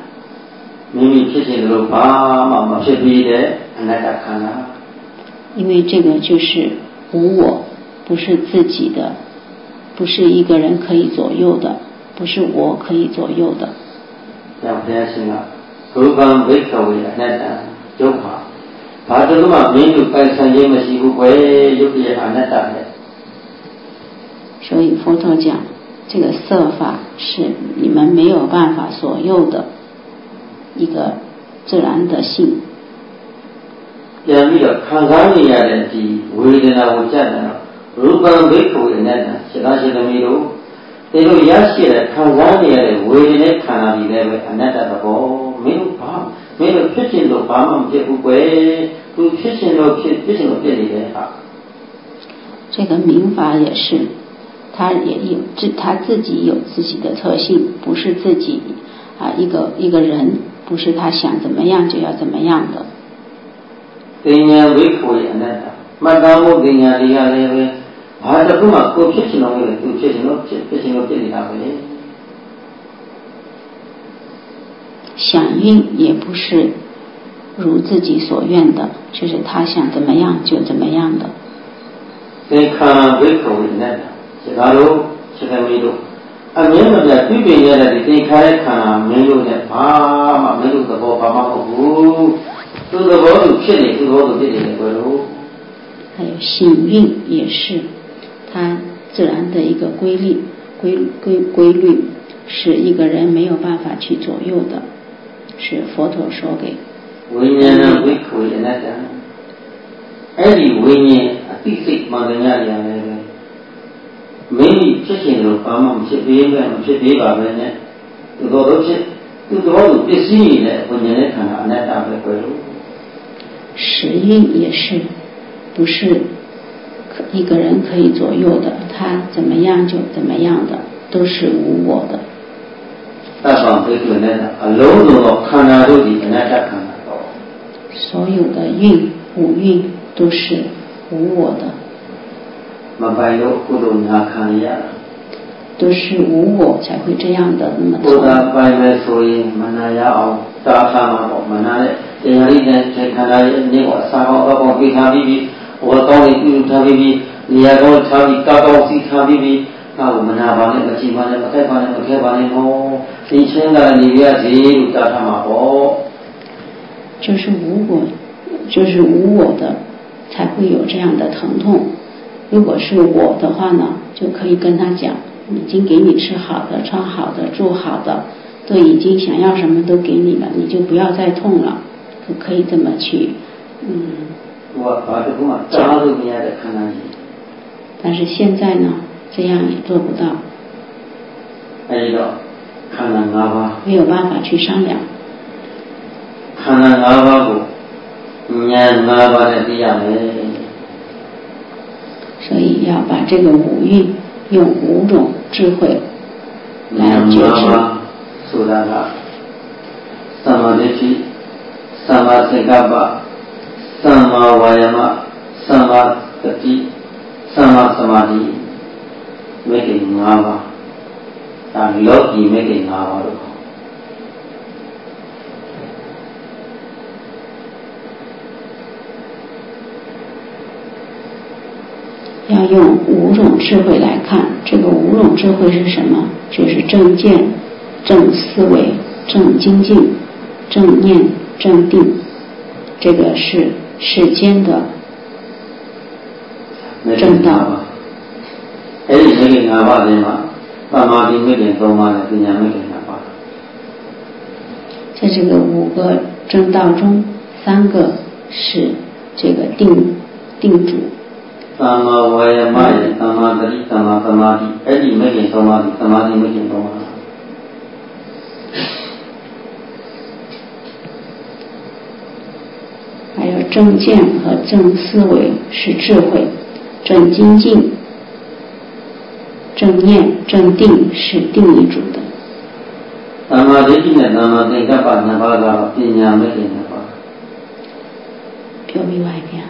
因为这个就是无我，不是自己的，不是一个人可以左右的，不是我可以左右的。所以佛陀讲这个色法是你们没有办法左右的一个自然的性。 ပြန်ပြီးတော့ခံစားနေရတဲ့ဒီဝေဒနာကိုကြက်တယ်ရူပံဘိက္ခုအနတ္တစေတရှိသမီးတို့ဒီလိုရရှိတဲ့ခံစားနေရတဲ့ဝေဒနာခန္ဓာကြီးလည်းပဲအနတ္တသဘောမင်းတို့ဘာမင်းတို့ဖြစ်ခြင်းလို့ဘာမှမဖြစ်ဘူးကွယ်သူဖြစ်ခြင်းလို့ဖြစ်ဖြစ်ခြင်းလို့ဖြစ်နေတယ်ဟာ这个民法也是他也有他自己有自己的特性，不是自己啊一个一个人，不是他想怎么样就要怎么样的。 定ညာဝိက္ခုရဲ့အနတ္တမှတ်သားမှု定ညာတွေကလည်းပဲဘာတစ်ခုမှကိုဖြစ်ချင်လို့လည်းသူဖြစ်ချင်လို့ဖြစ်ဖြစ်ချင်လို့ဖြစ်နေတာပဲ。 想运也不是如自己所愿的，就是他想怎么样就怎么样的。 သင်္ခါရဝိက္ခုရဲ့အနတ္တစကားလို့စကားမီးလို့အမြဲမပြတ်ပြည့်ပြည့်ရတဲ့ဒီသင်္ခါရခန္ဓာမင်းတို့နဲ့ဘာမှမင်းတို့သဘောဘာမှမဟုတ်ဘူးသူသဘောသူဖြစ်နေသူသဘောသူဖြစ်နေတယ်ဘယ်လို还有行运也是它自然的一个规律规规规律是一个人没有办法去左右的，是佛陀说给ဝိညာဏဝိက္ခုရဲ့အနတ္တအဲ့ဒီဝိညာဉ်အသိစိတ်မှန်တရားတွေလည်းပဲမင်းဖြစ်ခြင်းလို့ဘာမှမဖြစ်သေးပဲမဖြစ်သေးပါပဲနဲ့သူတော်တို့ဖြစ်သူတော်တို့ပစ္စည်းနဲ့ဝိညာဉ်နဲ့ခန္ဓာအနတ္တပဲပဲလို့时运也是不是一个人可以左右的，他怎么样就怎么样的，都是无我的。 သဗ္ဗံဘိက္ခုနဲ့အလုံးစုံသောခန္ဓာတို့ဒီအနတ္တခန္ဓာတော်所有的运五运都是无我的。 မပိုင်လို့ကုသိုလ်ညာခံရ都是无我才会这样的那么做ဘုရားပိုင်မဲ့ဆိုရင်မနာရအောင်တားထားမှာပေါ့မနာနဲ့တရားလေးနဲ့ခန္ဓာရဲ့နေကိုအစာကောင်းတော့ပြီးထားပြီးပြီးဝတ်ကောင်းလေးပြုထားပြီးပြီးနေရာကောင်းထားပြီးကောက်ကောင်းစီထားပြီးပြီးနောက်မနာပါနဲ့မချီပါနဲ့မခိုက်ပါနဲ့မခဲပါနဲ့ဟောသင်ချင်းကလည်းနေရစီလို့တားထားမှာပေါ့就是无我就是无我的才会有这样的疼痛。如果是我的话呢，就可以跟他讲，已经给你吃好的穿好的住好的， 都已经想要什么都给你了，你就不要再痛了，可以这么去嗯讲。但是现在呢，这样也做不到，没有办法去商量。所以要把这个五蕴用五种智慧来觉知。 萨玛迪提、萨玛塞嘎巴、萨玛瓦亚玛、萨玛格提、萨玛萨玛迪，没给五吧？但老几没给五吧？ 要用五种智慧来看，这个五种智慧是什么？就是正见、正思维、正精进、正念、正定。这个是世间的正道。 哎，没给五吧的嘛？萨玛迪没给多嘛的，今年没给五吧。 在这个五个正道中，三个是这个定定主。 萨玛瓦亚玛也，萨玛格里，萨玛萨玛迪，哎，你没给多嘛的，萨玛迪没给多嘛。 还有正见和正思维是智慧，正精进、正念、正定是定力主的。 萨玛迪呢，萨玛定格巴那巴个，今年没给那巴。 有没有外边？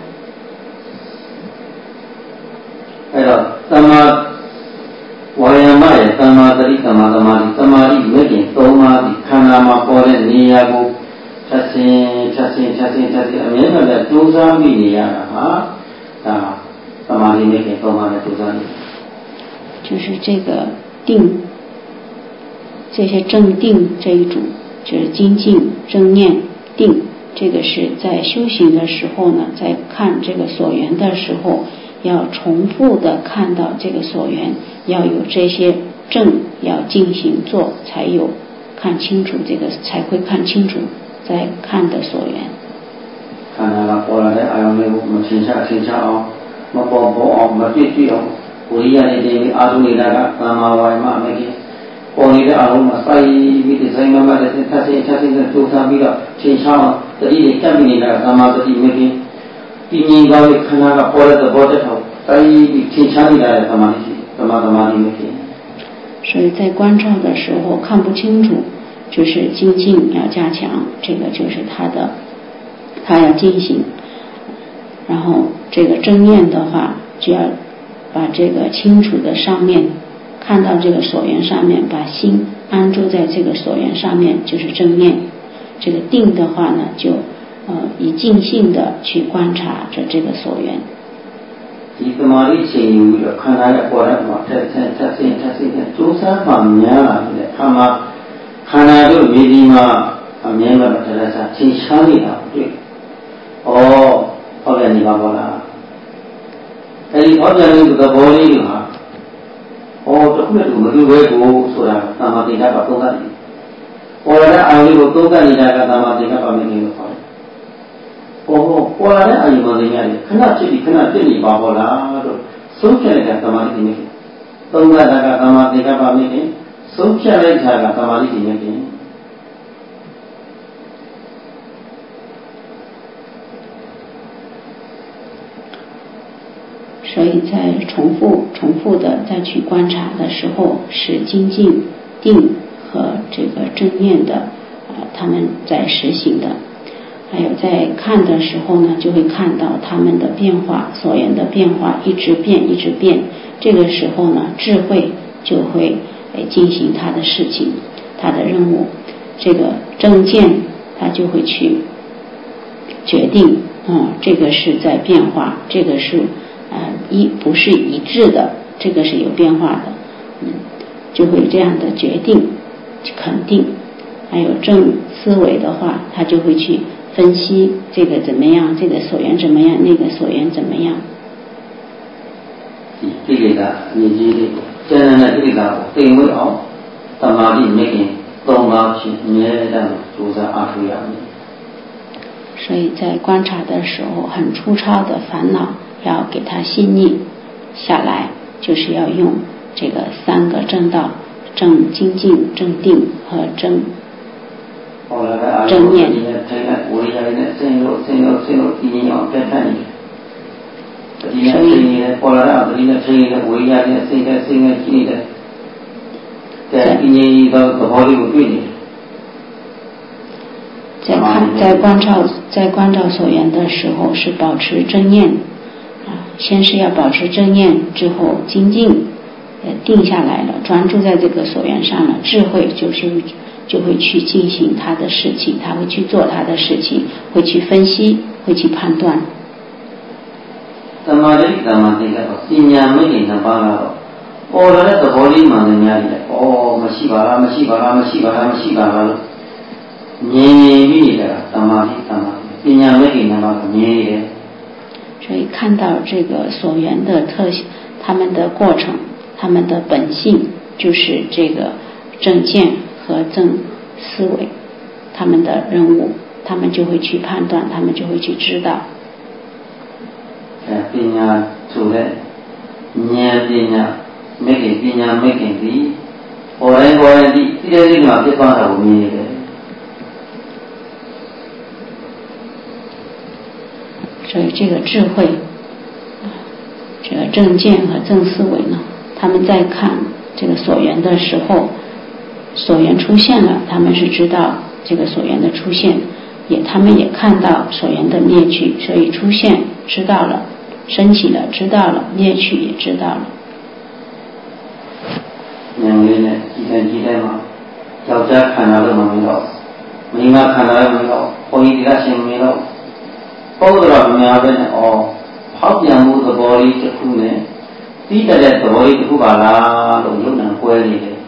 哎喽，萨玛瓦亚玛也，萨玛格里，萨玛萨玛迪，萨玛迪没给多嘛的，看那嘛过来尼亚古。ချက်ချင်းချက်ချင်းချက်ချင်းချက်ချင်းအမြဲတမ်းကြိုးစားမိနေရတာဟာဒါသမာဓိနဲ့ပုံမှန်နဲ့ကြိုးစားနေ就是这个定，这些正定这一组就是精进、正念、定，这个是在修行的时候呢，在看这个所缘的时候要重复的看到这个所缘，要有这些正要进行做，才有看清楚这个，才会看清楚在看的所缘。 看那个ပေါ်လာတဲ့အာယုံလေးကိုမထင်ရှားထင်ရှားအောင်မပေါ်ပေါ်အောင်မတွေ့တွေ့အောင်ကိုယ်ရည်ရည်နေအာထုနေတာကသမ္မာဝါယမအမေကြီးပေါ်နေတဲ့အာယုံမှာစိုက်ပြီးဒီဇိုင်းမမတဲ့သက်သေချက်ချင်းကြိုးစားပြီးတော့ထင်ရှားအောင်တတိတွေကပ်ပြီးနေတာသမ္မာတတိမေကြီးဒီငြိမ်သွားတဲ့ခန္ဓာကပေါ်တဲ့သဘောတည်းထောက်စိုက်ပြီးထင်ရှားနေတာလေသမ္မာတိသမ္မာသမာဓိမေကြီး所以在观照的时候看不清楚，就是精进要加强，这个就是他的他要进行。然后这个正念的话，就要把这个清楚的上面看到这个所缘上面，把心安住在这个所缘上面，就是正念。这个定的话呢，就呃以尽兴的去观察着这个所缘。 ဒီသမာဓိချိန်ယူပြီးတော့ခန္ဓာရဲ့ပေါ်တဲ့မှာထက်ဆင်းထက်ဆင်းထက်ဆင်းနဲ့ကြိုးစားမှများလာတယ်ခါမှာခန္ဓာတို့မြေကြီးမှာအမြဲတမ်းထက်ဆင်းထင်ရှားနေတာတွေ့ဩဟောပြန်နေပါဘောလားအဲဒီဟောပြန်နေတဲ့သဘောလေးကဟာဩတစ်ခုနဲ့တစ်ခုမတူပဲကိုဆိုတာသမာဓိကပသုံးသပ်တယ်ပေါ်လာတဲ့အာရုံကိုသုံးသပ်နေတာကသမာဓိကပမင်းလို့ခေါ်တယ်ပေါ်ပေါ်လာတဲ့အာရုံတွေရတယ်ခဏဖြစ်ပြီးခဏပြည့်နေပါဘောလားလို့သုံးဖြတ်လိုက်တာသမာဓိနဲ့သုံးသပ်တာကသမာဓိကပမင်းသုံးဖြတ်လိုက်တာကသမာဓိနဲ့所以在重复重复的再去观察的时候，是精进定和这个正念的呃他们在实行的。还有在看的时候呢，就会看到他们的变化，所缘的变化一直变一直变，这个时候呢，智慧就会进行他的事情，他的任务。这个正见他就会去决定，嗯，这个是在变化，这个是呃一不是一致的，这个是有变化的，嗯，就会这样的决定肯定。还有正思维的话，他就会去分析这个怎么样，这个所缘怎么样，那个所缘怎么样。 ဒီကိလေသာညီကြီးလေးကိုကျန်တဲ့ကိလေသာကိုသိမ့်ဝေးအောင်သမာဓိမဲ့ခင်动到去灭的主在阿出阳。 所以在观察的时候，很粗糙的烦恼要给它细腻下来，就是要用这个三个正道：正精进、正定和正正念。在看在观照在观照所缘的时候，是保持正念啊，先是要保持正念，之后精进，呃，定下来了，专注在这个所缘上了，智慧就是就会去进行他的事情，他会去做他的事情，会去分析，会去判断。 သမာဓိသမာဓိကတော့ပညာမဲ့ခင်နှစ်ပါးကတော့ပေါ်လာတဲ့သဘောလေးမှန်တယ်များတယ်။အော်မရှိပါလားမရှိပါလားမရှိပါလားမရှိပါလားလို့မြင်ပြီးနေတာသမာဓိသမာဓိပညာမဲ့ခင်နှစ်ပါးကမြင်နေတယ်。 所以看到这个所缘的特性，他们的过程，他们的本性就是这个正见和正思维，他们的任务，他们就会去判断，他们就会去知道。 ပညာဆိုတဲ့ဉာဏ်ပညာမဲ့ခင်ပညာမဲ့ခင်ဒီပေါ်တိုင်းပေါ်တိုင်းဒီဒီတဲ့ဒီမှာပြသွားတာကိုမြင်နေတယ်。 所以这个智慧，这个正见和正思维呢，他们在看这个所缘的时候，所缘出现了，他们是知道这个所缘的出现，也他们也看到所缘的灭去，所以出现知道了，升起了知道了，灭去也知道了。 ဉာဏ်လေးနဲ့ဒီတိုင်းဒီတိုင်းမှာယောက်ျားခန္ဓာလို့မမြင်တော့မိန်းမခန္ဓာလို့မမြင်တော့ဘုန်းကြီးတွေကရှင်မြင်တော့ပုဂ္ဂိုလ်တော်များပဲနဲ့ဩဖောက်ပြန်မှုသဘောလေးတစ်ခုနဲ့ပြီးတဲ့သဘောလေးတစ်ခုပါလားလို့ယုံနာကွဲနေတယ်。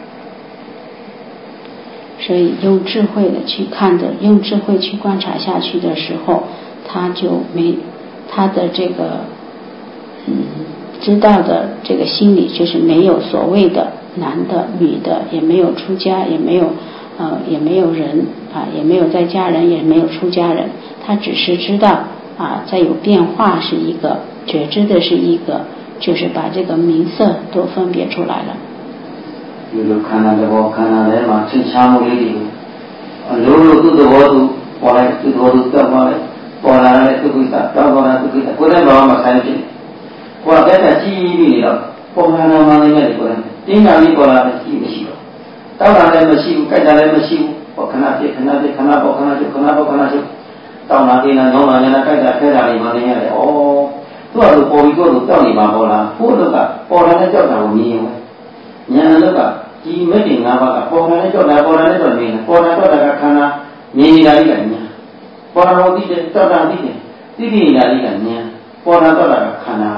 所以用智慧的去看的，用智慧去观察下去的时候，他就没他的这个嗯知道的这个心里就是没有所谓的男的女的，也没有出家，也没有呃也没有人啊，也没有在家人，也没有出家人，他只是知道啊在有变化是一个，觉知的是一个，就是把这个名色都分别出来了。 ဒီလိုခန္ဓာတစ်ဘောခန္ဓာထဲမှာသင်္ချာမှုလေးတွေကိုအလိုလိုသူ့သဘောသူပေါ်လိုက်သူ့သဘောသူတောက်သွားလိုက်ပေါ်လာတဲ့သူ့ကိစ္စတောက်သွားတဲ့သူ့ကိစ္စကိုယ်တိုင်ဘာမှမဆိုင်ဖြစ်။ကိုယ်ကတက်တက်ကြီးပြီးနေတော့ပေါ်လာတာမှလည်းကိုယ်တိုင်တင်းတာလေးပေါ်လာတဲ့ကြီးမရှိတော့တောက်တာလည်းမရှိဘူး၊ကြိုက်တာလည်းမရှိဘူး။ပေါ်ခဏပြခဏပြခဏပေါ်ခဏချုပ်ခဏပေါ်ခဏချုပ်တောက်တာတင်းတာညောင်းတာညနာကြိုက်တာခဲတာတွေမှလည်းရတယ်။ဩသူ့အလိုပေါ်ပြီးတော့တောက်နေမှာပေါ်လား။ကိုယ်တို့ကပေါ်လာတဲ့ကြောက်တာကိုမြင်ရင်ဉာဏ်အလုကဒီမဲ့တင်ငါးပါးကပေါ်လာတဲ့ကြောက်တာပေါ်လာတဲ့ကြောက်နေတယ်ပေါ်လာတော့တာကခန္ဓာမြင်နေတာလေးကဉာဏ်ပေါ်လာတော့သိတယ်ကြောက်တာသိတယ်သိသိနေတာလေးကဉာဏ်ပေါ်လာတော့တာကခန္ဓာ。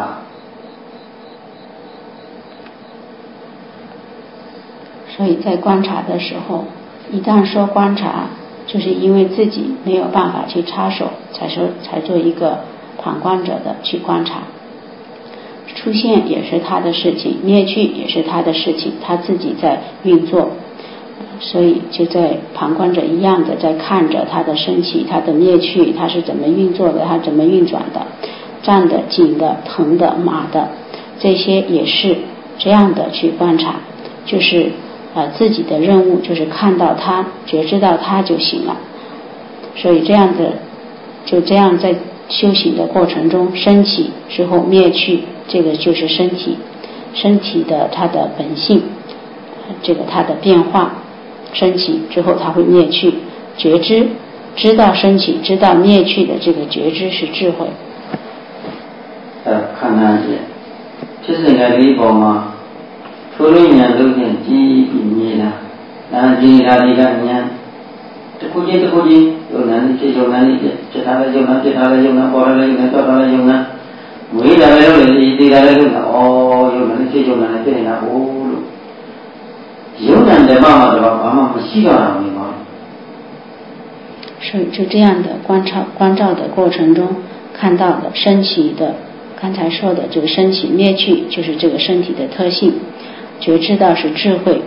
所以在观察的时候，一旦说观察，就是因为自己没有办法去插手，才说才做一个旁观者的去观察。出现也是他的事情，灭去也是他的事情，他自己在运作，所以就在旁观者一样的在看着他的升起，他的灭去，他是怎么运作的，他怎么运转的，站的、紧的、疼的、麻的，这些也是这样的去观察，就是呃自己的任务就是看到他，觉知到他就行了。所以这样的就这样在修行的过程中，升起之后灭去，这个就是身体，身体的它的本性，这个它的变化，升起之后它会灭去，觉知知道升起知道灭去的这个觉知是智慧。 呃，看看去，ဖြစ်စဉ်ကလေးပေါ်မှာထိုးလို့ဉာဏ်လို့ဖြင့်ကြည့်ပြီးမြင်တာ။ဒါကြည့်နေတာဒီကဉာဏ်တစ်ခုချင်းတစ်ခုချင်းယုံနာနေဖြစ်ယုံနာနေဖြစ်ဖြစ်တာလည်းယုံနာဖြစ်တာလည်းယုံနာပေါ်တာလည်းယုံနာကြောက်တာလည်းယုံနာငွေတာလည်းလို့လေဒီတာလည်းယုံနာဩယုံနာနေဖြစ်ယုံနာနေဖြစ်နေတာဟိုလို့ယုံနာတယ်မှမှတော့ဘာမှမရှိတော့တာမြင်ပါ是就这样的观察观照的过程中看到的升起的，刚才说的这个升起灭去就是这个身体的特性，觉知到是智慧，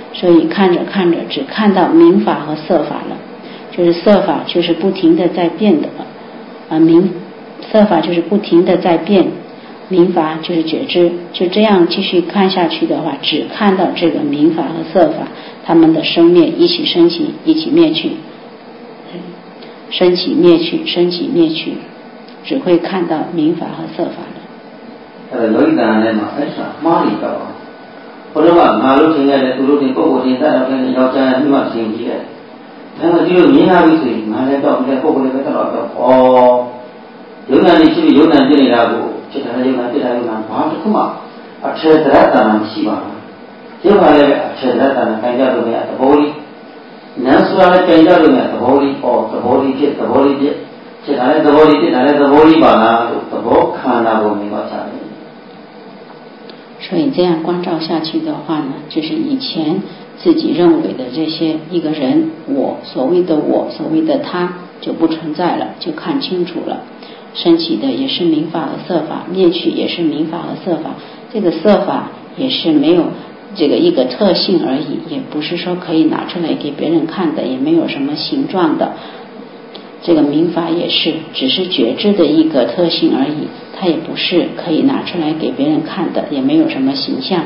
所以看着看着只看到名法和色法了，就是色法就是不停的在变的啊，名色法就是不停的在变，名法就是觉知，就这样继续看下去的话，只看到这个名法和色法他们的生灭一起升起一起灭去，升起灭去升起灭去，只会看到名法和色法了。 呃，有一个人嘛，哎啥，马里头，或者话马路停下来，路停过过停，再到跟要站立马停起来，然后就明下为水，马来到在过过来在到到哦，有难的去有难进来了，这他有难这他有难，马这个嘛，啊车子来当然西吧，就话来车子来当然更加多呀，玻璃，能说来更加多呀，玻璃哦，玻璃这玻璃这。这哪来的玻璃？这哪来的玻璃吧？那都不看那个没搞下来。 所以这样关照下去的话呢，就是以前自己认为的这些一个人，我所谓的我，所谓的他就不存在了，就看清楚了。升起的也是名法和色法，灭去也是名法和色法。这个色法也是没有这个一个特性而已，也不是说可以拿出来给别人看的，也没有什么形状的。这个名法也是只是觉知的一个特性而已，它也不是可以拿出来给别人看的，也没有什么形象。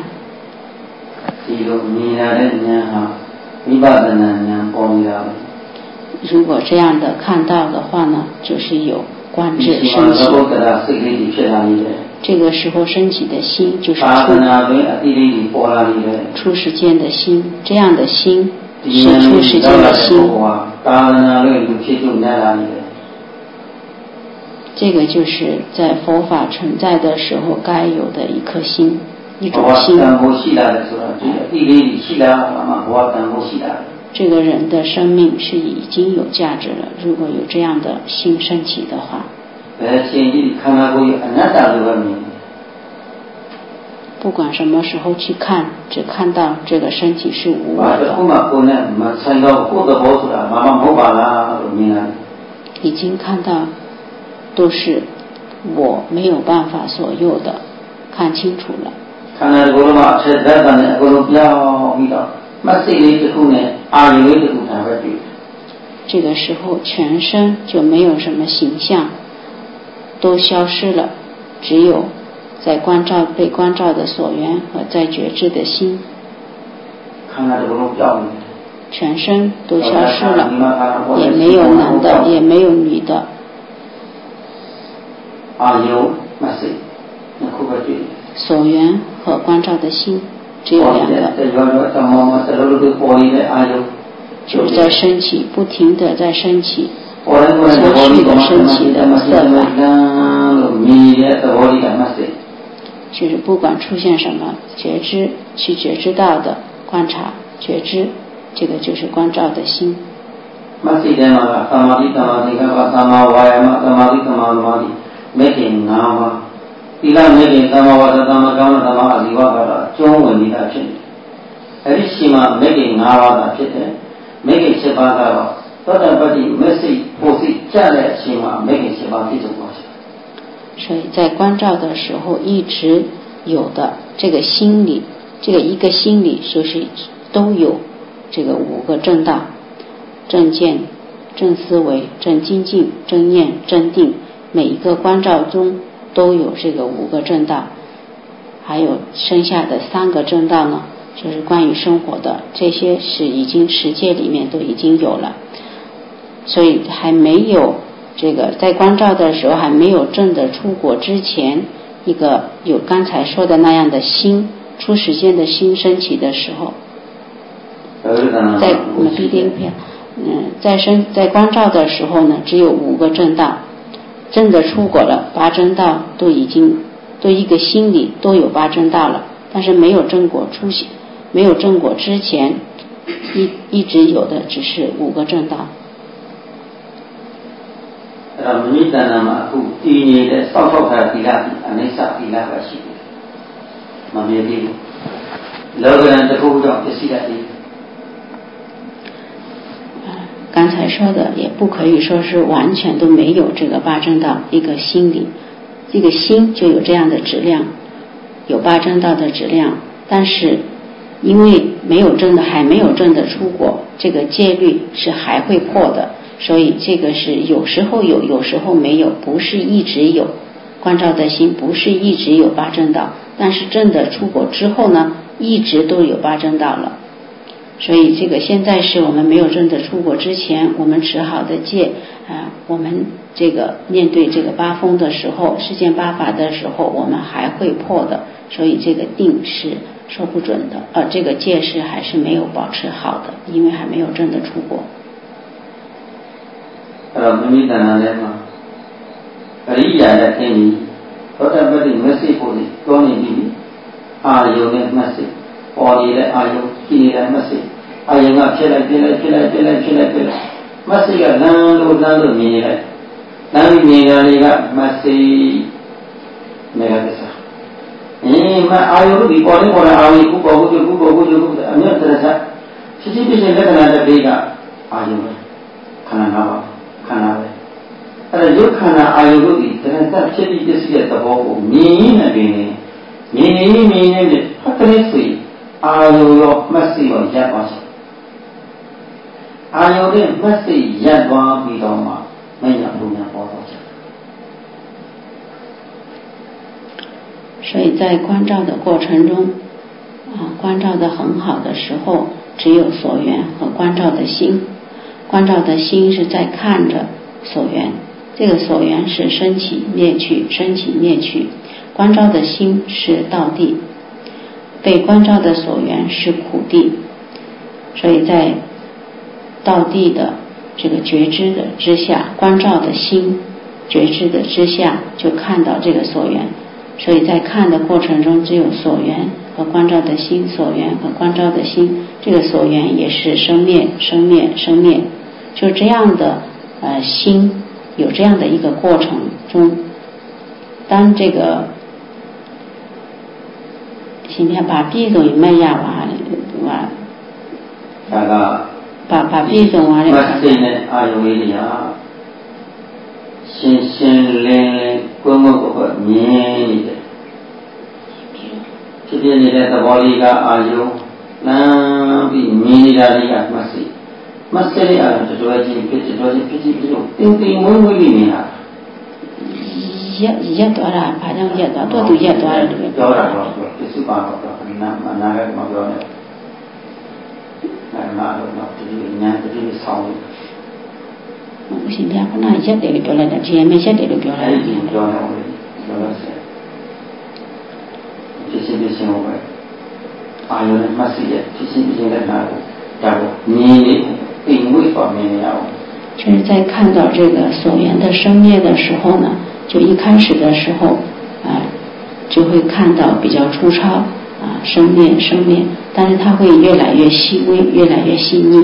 如果这样的看到的话呢，就是有观智升起，这个时候升起的心就是出出世间的心，这样的心是出世间的心，这个就是在佛法存在的时候该有的一颗心，一种心。这个人的生命是已经有价值了，如果有这样的心升起的话，不管什么时候去看，只看到这个身体是无我的，已经看到都是我没有办法所有的，看清楚了。这个时候全身就没有什么形象，都消失了，只有在关照被关照的所缘和在觉知的心，全身都消失了，也没有男的也没有女的，所缘和关照的心只有两个，就是在升起，不停的在升起，持续的升起的色法，就是不管出现什么觉知，去觉知到的观察觉知，这个就是关照的心。သီလမဲ့ခင်သမ္မာဝါစာသမ္မာကမ္မသမ္မာအာဇီဝကတော့ကျုံးဝင်နေတာဖြစ်တယ်။အဲဒီရှိမှမဲ့ခင်၅ပါးသာဖြစ်တယ်။မဲ့ခင်၈ပါးကတော့သောတာပတ္တိမဲ့စိတ်ဖို့စိတ်ကြတဲ့အချိန်မှာမဲ့ခင်၈ပါးပြည့်စုံသွားတယ်။所以在关照的时候一直有的这个心理，这个一个心理就是都有这个五个正道：正见、正思维、正精进、正念、正定。每一个关照中都有这个五个正道，还有剩下的三个正道呢，就是关于生活的，这些是已经持戒里面都已经有了，所以还没有这个在关照的时候还没有证的出国之前，一个有刚才说的那样的心出时间的心升起的时候，在必定片嗯，在生在关照的时候呢，只有五个正道。真的出国了，八正道都已经都一个心里都有八正道了，但是没有正果出现，没有正果之前一一直有的只是五个正道。刚才说的也不可以说是完全都没有这个八正道，一个心理，这个心就有这样的质量，有八正道的质量，但是因为没有证的还没有证的出果，这个戒律是还会破的，所以这个是有时候有，有时候没有，不是一直有。观照的心不是一直有八正道，但是证的出果之后呢，一直都有八正道了。所以这个现在是我们没有证的出果之前，我们持好的戒啊，我们这个面对这个八风的时候，世间八法的时候，我们还会破的，所以这个定是说不准的，呃，这个戒是还是没有保持好的，因为还没有证的出果。 呃，我们当然来嘛，而一样的天理，或者不是没事不的，多年里啊有的没事。ပေါ်နေတဲ့အာယုကြည့်နေတဲ့မဆိအာယုကဖြစ်လိုက်ဖြစ်လိုက်ဖြစ်လိုက်ဖြစ်လိုက်ဖြစ်လိုက်ဖြစ်လိုက်မဆိကလမ်းလို့လမ်းလို့မြင်နေလိုက်လမ်းမြင်တာတွေကမဆိနေရတဲ့စားအင်းမအာယုဒီပေါ်နေပေါ်တဲ့အာယုခုပေါ်ခုခုခုပေါ်ခုခုအမြတ်တရစားဖြစ်ဖြစ်ဖြစ်လက္ခဏာတွေကအာယုပဲခန္ဓာငါးပါးခန္ဓာပဲအဲ့ဒါရုပ်ခန္ဓာအာယုတို့ဒီတရစားဖြစ်ပြီးပြည့်စုံတဲ့သဘောကိုမြင်နေတယ်မြင်နေမြင်နေဖတ်ကလေးဆိုအာယုရောမက်စိရောရပ်သွားတယ်အာယုနဲ့မက်စိရပ်သွားပြီးတော့မှမညာဘုညာပေါ်တော့တယ်所以在观照的过程中啊，观照的很好的时候只有所缘和观照的心，观照的心是在看着所缘，这个所缘是升起灭去升起灭去，观照的心是道地，被观照的所缘是苦地，所以在道地的这个觉知的之下，观照的心觉知的之下，就看到这个所缘。所以在看的过程中，只有所缘和观照的心，所缘和观照的心，这个所缘也是生灭生灭生灭，就这样的呃心有这样的一个过程中，当这个ရှင်ပြပါပြည့်စုံရင်မရပါဟိုကဒါကပါပါပြည့်စုံသွားတဲ့မစိနဲ့အာယုလေးတွေဟာရှင်းရှင်းလင်းလင်းကိုယ်ကိုယ်ကိုယ်မြင်နေတယ်ဖြစ်ဖြစ်နေတဲ့သဘောလေးကအာယုလမ်းပြီးမြင်နေတာလေးကမစိမစိလေးအာယုတော်ချင်းဖြစ်တော်ချင်းဖြစ်ဖြစ်ဖြစ်တင်းတင်းမွေးမွေးလေးနေတာရက်ရက်သွားတာဘာကြောင့်ရက်သွားတော့သူရက်သွားတယ်လို့ပြောတာတော့ပြစုပါတော့နာမနာရမပြောနဲ့နာမတော့ဒီညာဒီဆောင်းလို့ရှင်ပြခဏရက်တယ်လို့ပြောလိုက်တာဒီအမေရက်တယ်လို့ပြောလိုက်တယ်ပြောတယ်ပြောလို့ဆက်ဖြစ်စီဖြစ်စီဟောပဲအာယုနဲ့မဆိရဲ့ဖြစ်စီဖြစ်တဲ့နာကိုဒါကိုမြင်နေအိမ်ဝိပါမြင်ရအောင်就是在看到这个所缘的生灭的时候呢，就一开始的时候啊，就会看到比较粗糙啊，生灭生灭，但是它会越来越细微，越来越细腻。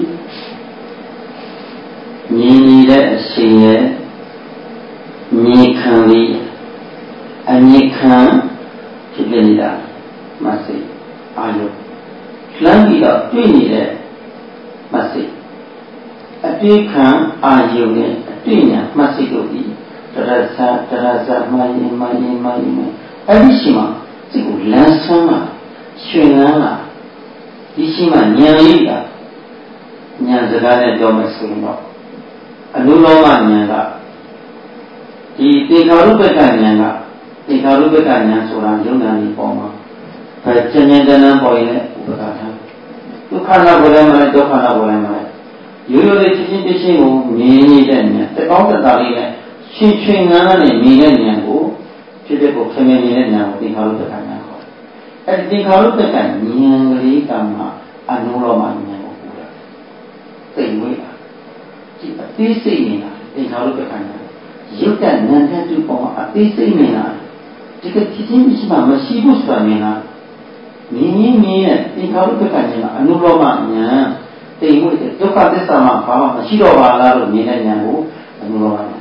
မြင်နေတဲ့အချိန်ရဲ့မြင်ခံလေးအမြင်ခံဖြစ်နေတာမဆိအာယုလမ်းပြီးတော့တွေ့နေတဲ့မဆိအတွေ့ခံအာယုနဲ့အတွေ့ညာမဆိတို့ဒီတရဇာတရဇာမယင်မယင်မယင်အဲ့ဒီရှိမှာဒီကိုလမ်းဆန်းလာရွှင်လန်းလာဒီရှိမှာဉာဏ်လေးကဉာဏ်စကားနဲ့ပြောမယ်ဆိုရင်တော့အနုလောမဉာဏ်ကဒီတေခါရုပ္ပကဉာဏ်ကတေခါရုပ္ပကဉာဏ်ဆိုတာယုံနာနေပေါ်မှာပဲကျဉ်းကျဉ်းတန်းတန်းပေါ်ရင်လည်းဥပက္ခထားဒုက္ခနာပေါ်လည်းမလဲဒုက္ခနာပေါ်လည်းမလဲရိုးရိုးလေးချင်းချင်းချင်းကိုမြင်နေတဲ့ဉာဏ်တကောင်းတတာလေးနဲ့ရှင်းရှင်းငန်းငန်းနဲ့မြင်တဲ့ဉာဏ်ကိုဖြစ်တဲ့ကိုခင်မင်နေတဲ့ဉာဏ်ကိုတေခါရုပ္ပကဉာဏ်ခေါ်တယ်အဲဒီတေခါရုပ္ပကဉာဏ်ကလေးကမှအနုလောမဉာဏ်ကိုပြောတာသိဝိတာဒီအသေးစိတ်နေတာတေခါရုပ္ပကဉာဏ်ရုပ်ကဉာဏ်တဲ့သူပေါ်မှာအသေးစိတ်နေတာဒီကချင်းချင်းရှိမှမရှိဘူးဆိုတာမြင်လားမြင်ရင်မြင်ရဲ့တေခါရုပ္ပကဉာဏ်ကအနုလောမဉာဏ်သိဝိတဲ့ဒုက္ခသစ္စာမှာဘာမှမရှိတော့ပါလားလို့မြင်တဲ့ဉာဏ်ကိုအနုလောမဉာဏ်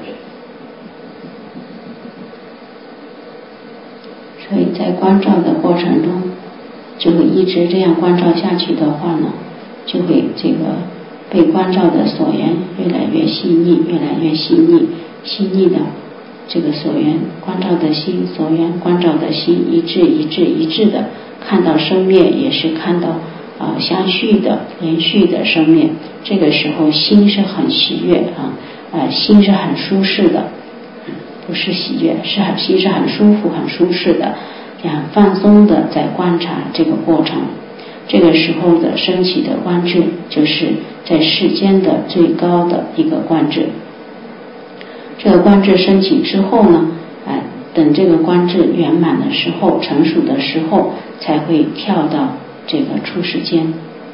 所以在观照的过程中，就会一直这样观照下去的话呢，就会这个被观照的所缘越来越细腻，越来越细腻，细腻的这个所缘观照的心，所缘观照的心一致一致一致的看到生灭，也是看到啊、呃、相续的连续的生灭，这个时候心是很喜悦啊，呃心是很舒适的，不是喜悦，是很心是很舒服很舒适的，这样放松的在观察这个过程。这个时候的升起的观智，就是在世间的最高的一个观智。这个观智升起之后呢，哎，等这个观智圆满的时候，成熟的时候，才会跳到这个出世间。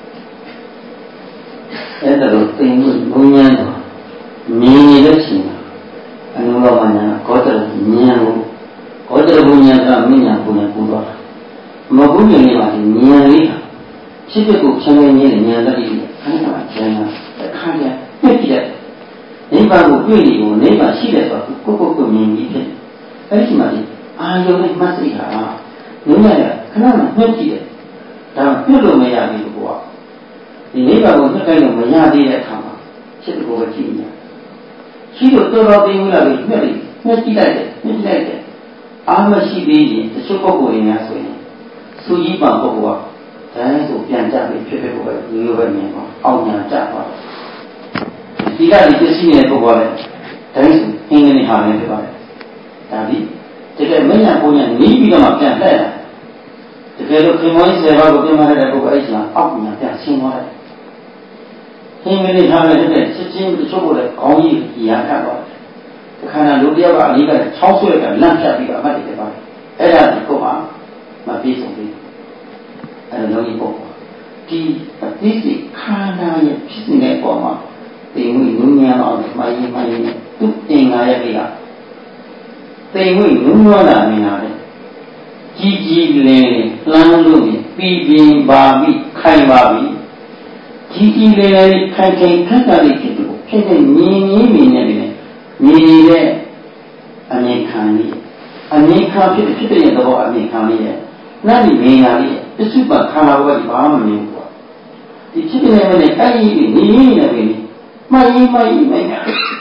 အဲ့ဒါလို့သိမှုဘုံဉာဏ်တော့မြင်နေလို့ရှိရင်အနုလောမဉာဏ်ကောတရဉာဏ်ကိုကောတရဘုံဉာဏ်ကမြညာဘုံဉာဏ်ပူသွားတာမဟုတ်ဘူးလေပါဉာဏ်လေးဖြစ်ဖြစ်ကိုချင်းချင်းချင်းဉာဏ်တည်းခဏခဏဉာဏ်ခါကြပြည့်ပြည့်နိဗ္ဗာန်ကိုတွေ့နေကိုနိဗ္ဗာန်ရှိတယ်ဆိုတော့ကိုကိုကိုမြင်ပြီးဖြစ်အဲ့ဒီမှာအာယုံနဲ့မှတ်စိတ်ဟာဉာဏ်ရခဏမှနှုတ်ကြည့်တယ်ဒါပြုလို့မရဘူးကွာဒီနိဗ္ဗာန်ကိုနှုတ်ကြလို့မရသေးတဲ့အခါမှာဖြစ်တဲ့ကိုပဲကြည့်နေရှိလို့တော်တော်သိမှုလာပြီးနှက်ပြီးနှက်ကြည့်လိုက်တယ်နှက်ကြည့်လိုက်တယ်အာမရှိသေးရင်တချို့ပုဂ္ဂိုလ်တွေများဆိုရင်စူကြီးပံပုဂ္ဂိုလ်ကဒါနဲ့ဆိုပြန်ကြပြီးဖြစ်ဖြစ်ကိုပဲဒီလိုပဲမြင်ပါအောင်ညာကြပါဒီကဒီပစ္စည်းနေတဲ့ပုဂ္ဂိုလ်ကလည်းဒါနဲ့ဆိုအင်းကနေဟာနေဖြစ်ပါတယ်ဒါပြီးတကယ်မညာပုံညာနီးပြီးတော့မှပြန်လှည့်လာတကယ်လို့ခင်မွေးဆယ်ပါးကိုပြန်လာတဲ့ပုဂ္ဂိုလ်အဲ့ဒီမှာအောက်ညာပြန်ဆင်းသွားတယ်အင်းကနေဟာနေတဲ့ချက်ချင်းတချို့ကိုလည်းခေါင်းကြီးကြီးရခတ်သွားတယ်ခန္ဓာလူတယောက်ကအလေးကချောင်းဆွဲကလန့်ဖြတ်ပြီးတော့အမှတ်တွေပါတယ်အဲ့ဒါဒီကိုမှမပြေဆုံးဘူးအဲ့ဒါလုံးကြီးပေါ့ဒီအသိစိတ်ခန္ဓာရဲ့ဖြစ်နေတဲ့ပုံမှာတိမ်ဝိနုညံအောင်မိုင်းမိုင်းသူ့တင်လာရဲ့ကတိမ်ဝိနုညံလာနေတာလေကြီးကြီးလင်းလမ်းလို့ပြီးပြင်းပါပြီးခိုင်ပါပြီကြီးကြီးလေးလေးခိုင်ခိုင်ခက်ခက်လေးဖြစ်လို့ဖြစ်တဲ့မြင်မြင်မြင်နေတယ်မြင်နေတဲ့အမြင်ခံလေးအမြင်ခံဖြစ်ဖြစ်တဲ့သဘောအမြင်ခံလေးရဲ့နားဒီမြင်ရလေးပစ္စုပန်ခန္ဓာဘဝကြီးဘာမှမမြင်ဘူးကွာဒီဖြစ်တဲ့နေနဲ့အဲ့ဒီနေနေနေပဲမှန်ရင်မှန်ရင်မှန်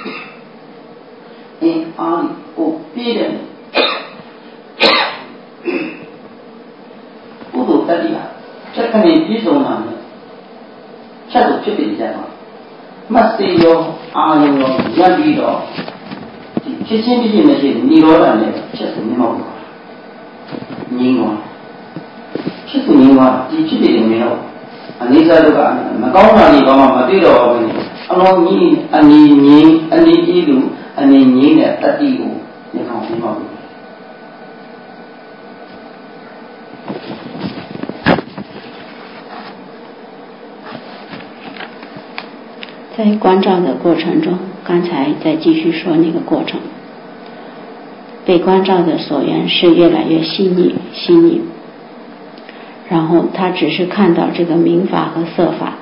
အင်းအားကိုပြည့်တယ်ဘုဒ္ဓတတိယချက်ကနေပြည့်စုံလာတယ်ချက်ကိုဖြစ်ပြီးကြမှာမတ်စေရောအာယုံရောရပ်ပြီးတော့ဖြစ်ချင်းဖြစ်ချင်းမရှိနိရောဓနဲ့ချက်ကိုမြင်တော့ငြင်းသွားဖြစ်ကိုငြင်းသွားဒီဖြစ်တယ်မြင်တော့အနိစ္စဒုက္ခမကောင်းတာတွေဘာမှမသိတော့ဘူးအလုံးကြီးအနေငြင်းအနေကြီးလူအနေငြင်းတဲ့တတိကိုမြင်အောင်မြင်ပါဘူး在观照的过程中，刚才再继续说那个过程，被观照的所缘是越来越细腻细腻，然后他只是看到这个名法和色法，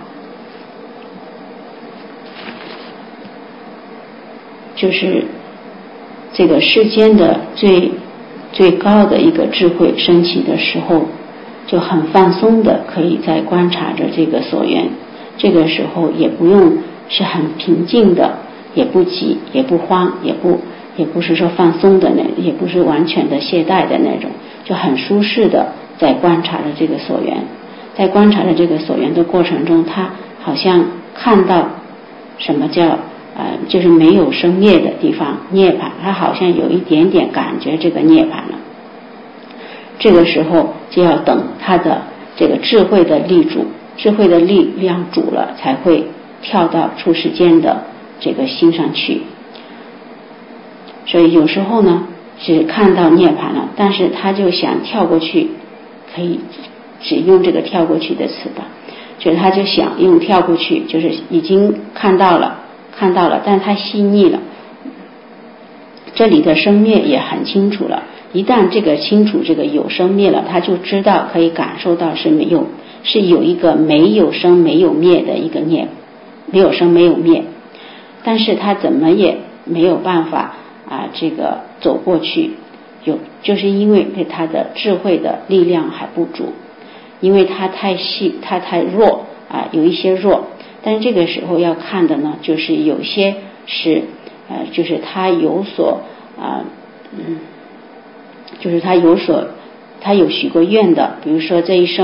就是这个世间的最最高的一个智慧升起的时候，就很放松的可以在观察着这个所缘，这个时候也不用是很平静的，也不急也不慌，也不也不是说放松的那，也不是完全的懈怠的那种，就很舒适的在观察着这个所缘。在观察着这个所缘的过程中，他好像看到什么叫呃，就是没有生灭的地方涅槃，他好像有一点点感觉这个涅槃了。这个时候就要等他的这个智慧的力主，智慧的力量主了，才会跳到出世间的这个心上去。所以有时候呢是看到涅槃了，但是他就想跳过去，可以只用这个跳过去的词吧，就是他就想用跳过去，就是已经看到了看到了，但他细腻了，这里的生灭也很清楚了，一旦这个清楚这个有生灭了，他就知道可以感受到是没有是有一个没有生没有灭的一个涅，没有生没有灭，但是他怎么也没有办法啊，这个走过去，有就是因为他的智慧的力量还不足，因为他太细，他太弱啊，有一些弱。但是这个时候要看的呢，就是有些是呃，就是他有所啊、呃，嗯，就是他有所他有许过愿的，比如说这一生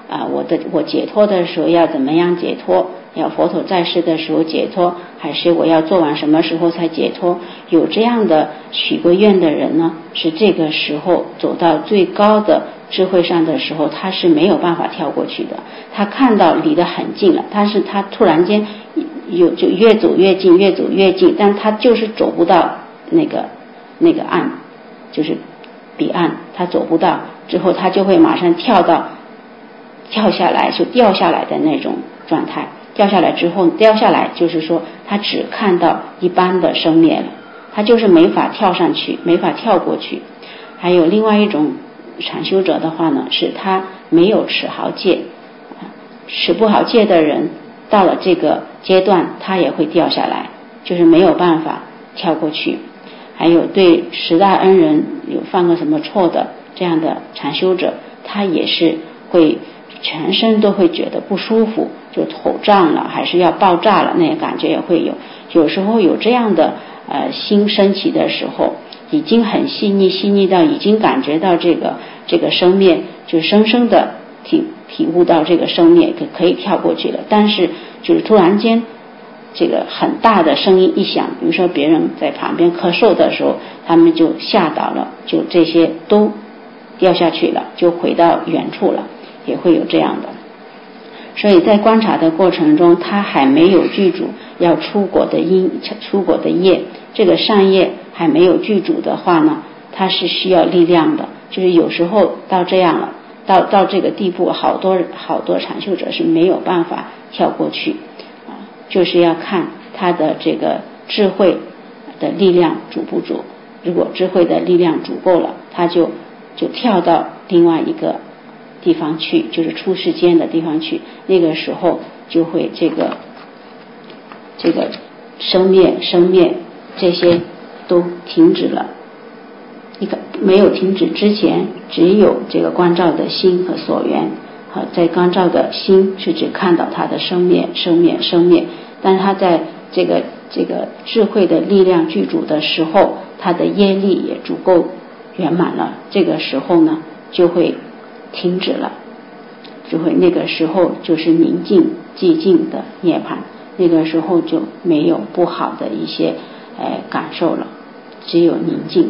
啊，我的我解脱的时候要怎么样解脱？要佛陀在世的时候解脱，还是我要做完什么时候才解脱？有这样的许过愿的人呢，是这个时候走到最高的智慧上的时候，他是没有办法跳过去的。他看到离得很近了，但是他突然间有就越走越近，越走越近，但是他就是走不到那个那个岸，就是彼岸，他走不到，之后他就会马上跳到跳下来，就掉下来的那种状态。掉下来之后，掉下来就是说他只看到一般的生灭了，他就是没法跳上去，没法跳过去。还有另外一种禅修者的话呢，是他没有持好戒，持不好戒的人到了这个阶段他也会掉下来，就是没有办法跳过去。还有对十大恩人有犯过什么错的这样的禅修者，他也是会全身都会觉得不舒服，就头胀了，还是要爆炸了，那个感觉也会有。有时候有这样的呃心升起的时候，已经很细腻，细腻到已经感觉到这个这个生灭，就深深的体体悟到这个生灭可可以跳过去了。但是就是突然间这个很大的声音一响，比如说别人在旁边咳嗽的时候，他们就吓倒了，就这些都掉下去了，就回到原处了，也会有这样的。所以在观察的过程中，他还没有具足要出国的因，出国的业，这个善业还没有具足的话呢，他是需要力量的。就是有时候到这样了，到到这个地步，好多好多禅修者是没有办法跳过去啊，就是要看他的这个智慧的力量足不足。如果智慧的力量足够了，他就就跳到另外一个地方去，就是出世间的地方去，那个时候就会这个这个生灭生灭这些都停止了。一个没有停止之前，只有这个观照的心和所缘。好，在观照的心是指看到它的生灭生灭生灭，但是它在这个这个智慧的力量具足的时候，它的业力也足够圆满了，这个时候呢就会停止了，就会那个时候就是宁静寂静的涅槃，那个时候就没有不好的一些呃感受了，只有宁静。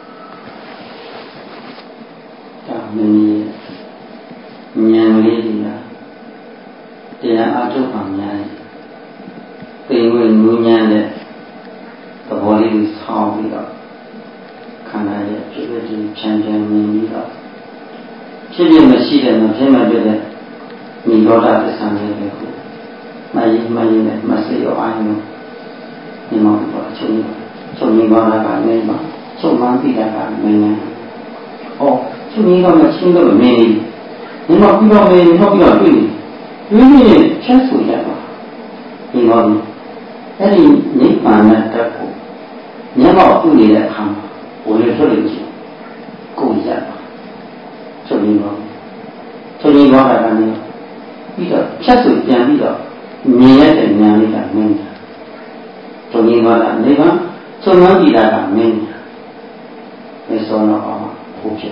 မင်းဉာဏ်လေးတွေကတရားအထုတ်ပါများတယ်။သိဝင်ဉာဏ်နဲ့သဘောလေးကိုဆောင်းပြီးတော့ခန္ဓာရဲ့ဖြစ်ဖြစ်ဒီဖြန်းဖြန်းမြင်ပြီးတော့ဖြစ်ဖြစ်မရှိတဲ့မဖြစ်မပြတဲ့မိသောတာသစ္စာလေးတွေကိုမယိမယိနဲ့မစေရောအာရုံဒီမှာတော့အချုပ်ချုပ်ရင်းသွားတာကနေမှချုပ်မှန်းပြီးတာကမင်းနဲ့ဩချုပ်ရင်းတော့မချင်းတော့မင်းဒီမှာပြီးတော့မင်းဟောပြီးတော့တွေ့တွေ့နေချက်ဆူရပါဒီမှာအဲ့ဒီနိဗ္ဗာန်နဲ့တက်ဖို့မျက်မှောက်ပြုနေတဲ့အခါမှာဝင်ရထွက်လို့ရှိကိုယ်ရပါချုပ်ရင်းတော့ချုပ်ရင်းသွားတာကနေပြီးတော့ချက်ဆူပြန်ပြီးတော့မြင်ရတဲ့ဉာဏ်လေးကမင်းချုပ်ရင်းသွားတာနိဗ္ဗာန်ချုပ်မှန်းကြည့်တာကမင်းမစောတော့အောင်ဟုတ်ဖြစ်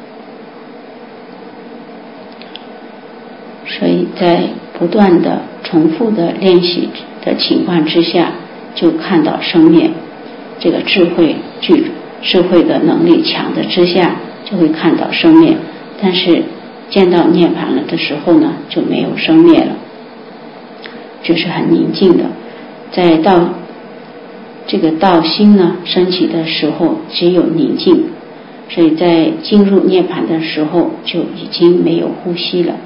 所以在不断的重复的练习的情况之下，就看到生灭，这个智慧具智慧的能力强的之下，就会看到生灭。但是见到涅槃了的时候呢，就没有生灭了，就是很宁静的。在到这个道心呢升起的时候，只有宁静，所以在进入涅槃的时候就已经没有呼吸了。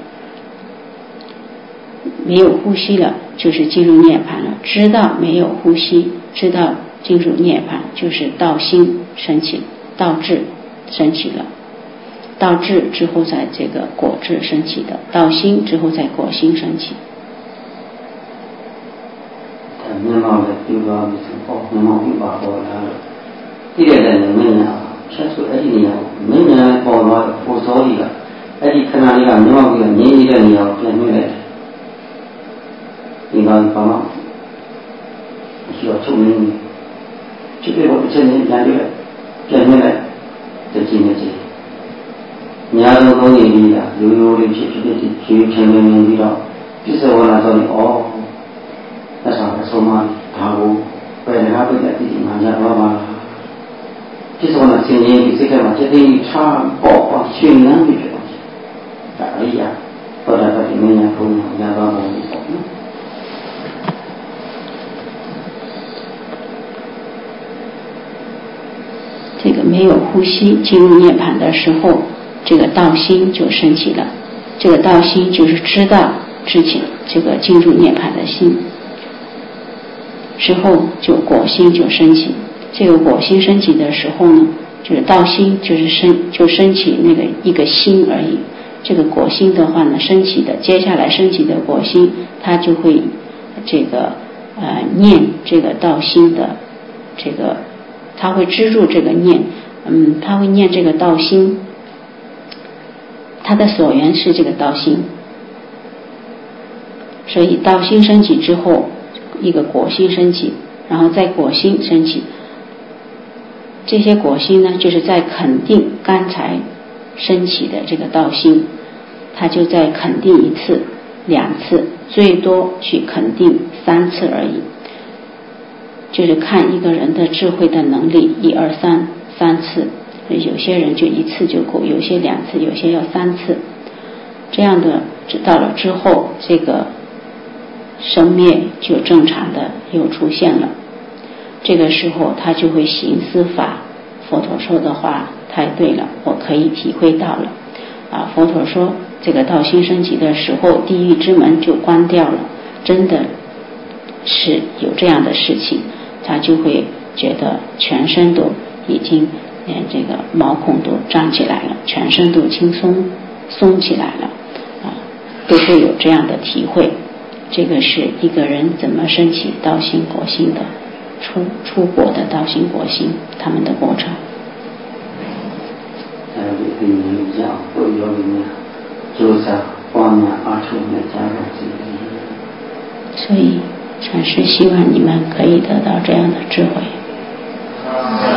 没有呼吸了，就是进入涅槃了。知道没有呼吸，知道进入涅槃，就是道心升起，道智升起了。道智之后，在这个果智升起的；道心之后，在果心升起。 面貌的丢到你身后，面貌丢把过来了。第二个人没人啊，确实而且你没人包罗不着力了，而且看到你个面貌不一样，年纪的你要变回来。应该帮忙，需要聪明，这个我这年变对了，变回来，再进来这， ညာဆုံးသုံးနေပြီးတာရိုးရိုးလေးဖြစ်ဖြစ်ဖြစ်ဖြည်းဖြည်းချင်းမြင်ပြီးတော့ပြစ္ဆေဝနာတော့ဩသက်ဆောင်အဆုံးမဒါကိုပယ်ကားပြတဲ့ဒီမှာညာတော့ပါပြစ္ဆေဝနာဆင်းရဲဒီစိတ်ထဲမှာစိတ်သိထားပေါ့ပေါ့ရှင်လန်းပြီးဖြစ်တော့ဒါအရိယာသောတာပတိမညာဘုံညာတော့ပါဘူးပေါ့နော်这个没有呼吸进入涅槃的时候，这个道心就升起了。这个道心就是知道之前这个进入涅槃的心，之后就果心就升起。这个果心升起的时候呢，就是道心就是升就升起那个一个心而已。这个果心的话呢，升起的接下来升起的果心，它就会这个呃念这个道心的这个。他会知住这个念，嗯，他会念这个道心，他的所缘是这个道心，所以道心升起之后，一个果心升起，然后再果心升起，这些果心呢，就是在肯定刚才升起的这个道心，他就在肯定一次、两次，最多去肯定三次而已。就是看一个人的智慧的能力，一二三三次，有些人就一次就够，有些两次，有些要三次，这样的知道了之后，这个生灭就正常的又出现了。这个时候他就会行思法，佛陀说的话太对了，我可以体会到了啊！佛陀说这个道心升起的时候，地狱之门就关掉了，真的是有这样的事情。他就会觉得全身都已经连这个毛孔都张起来了，全身都轻松松起来了啊，都会有这样的体会。这个是一个人怎么升起道心果心的出出果的道心果心他们的过程。所以禅师希望你们可以得到这样的智慧。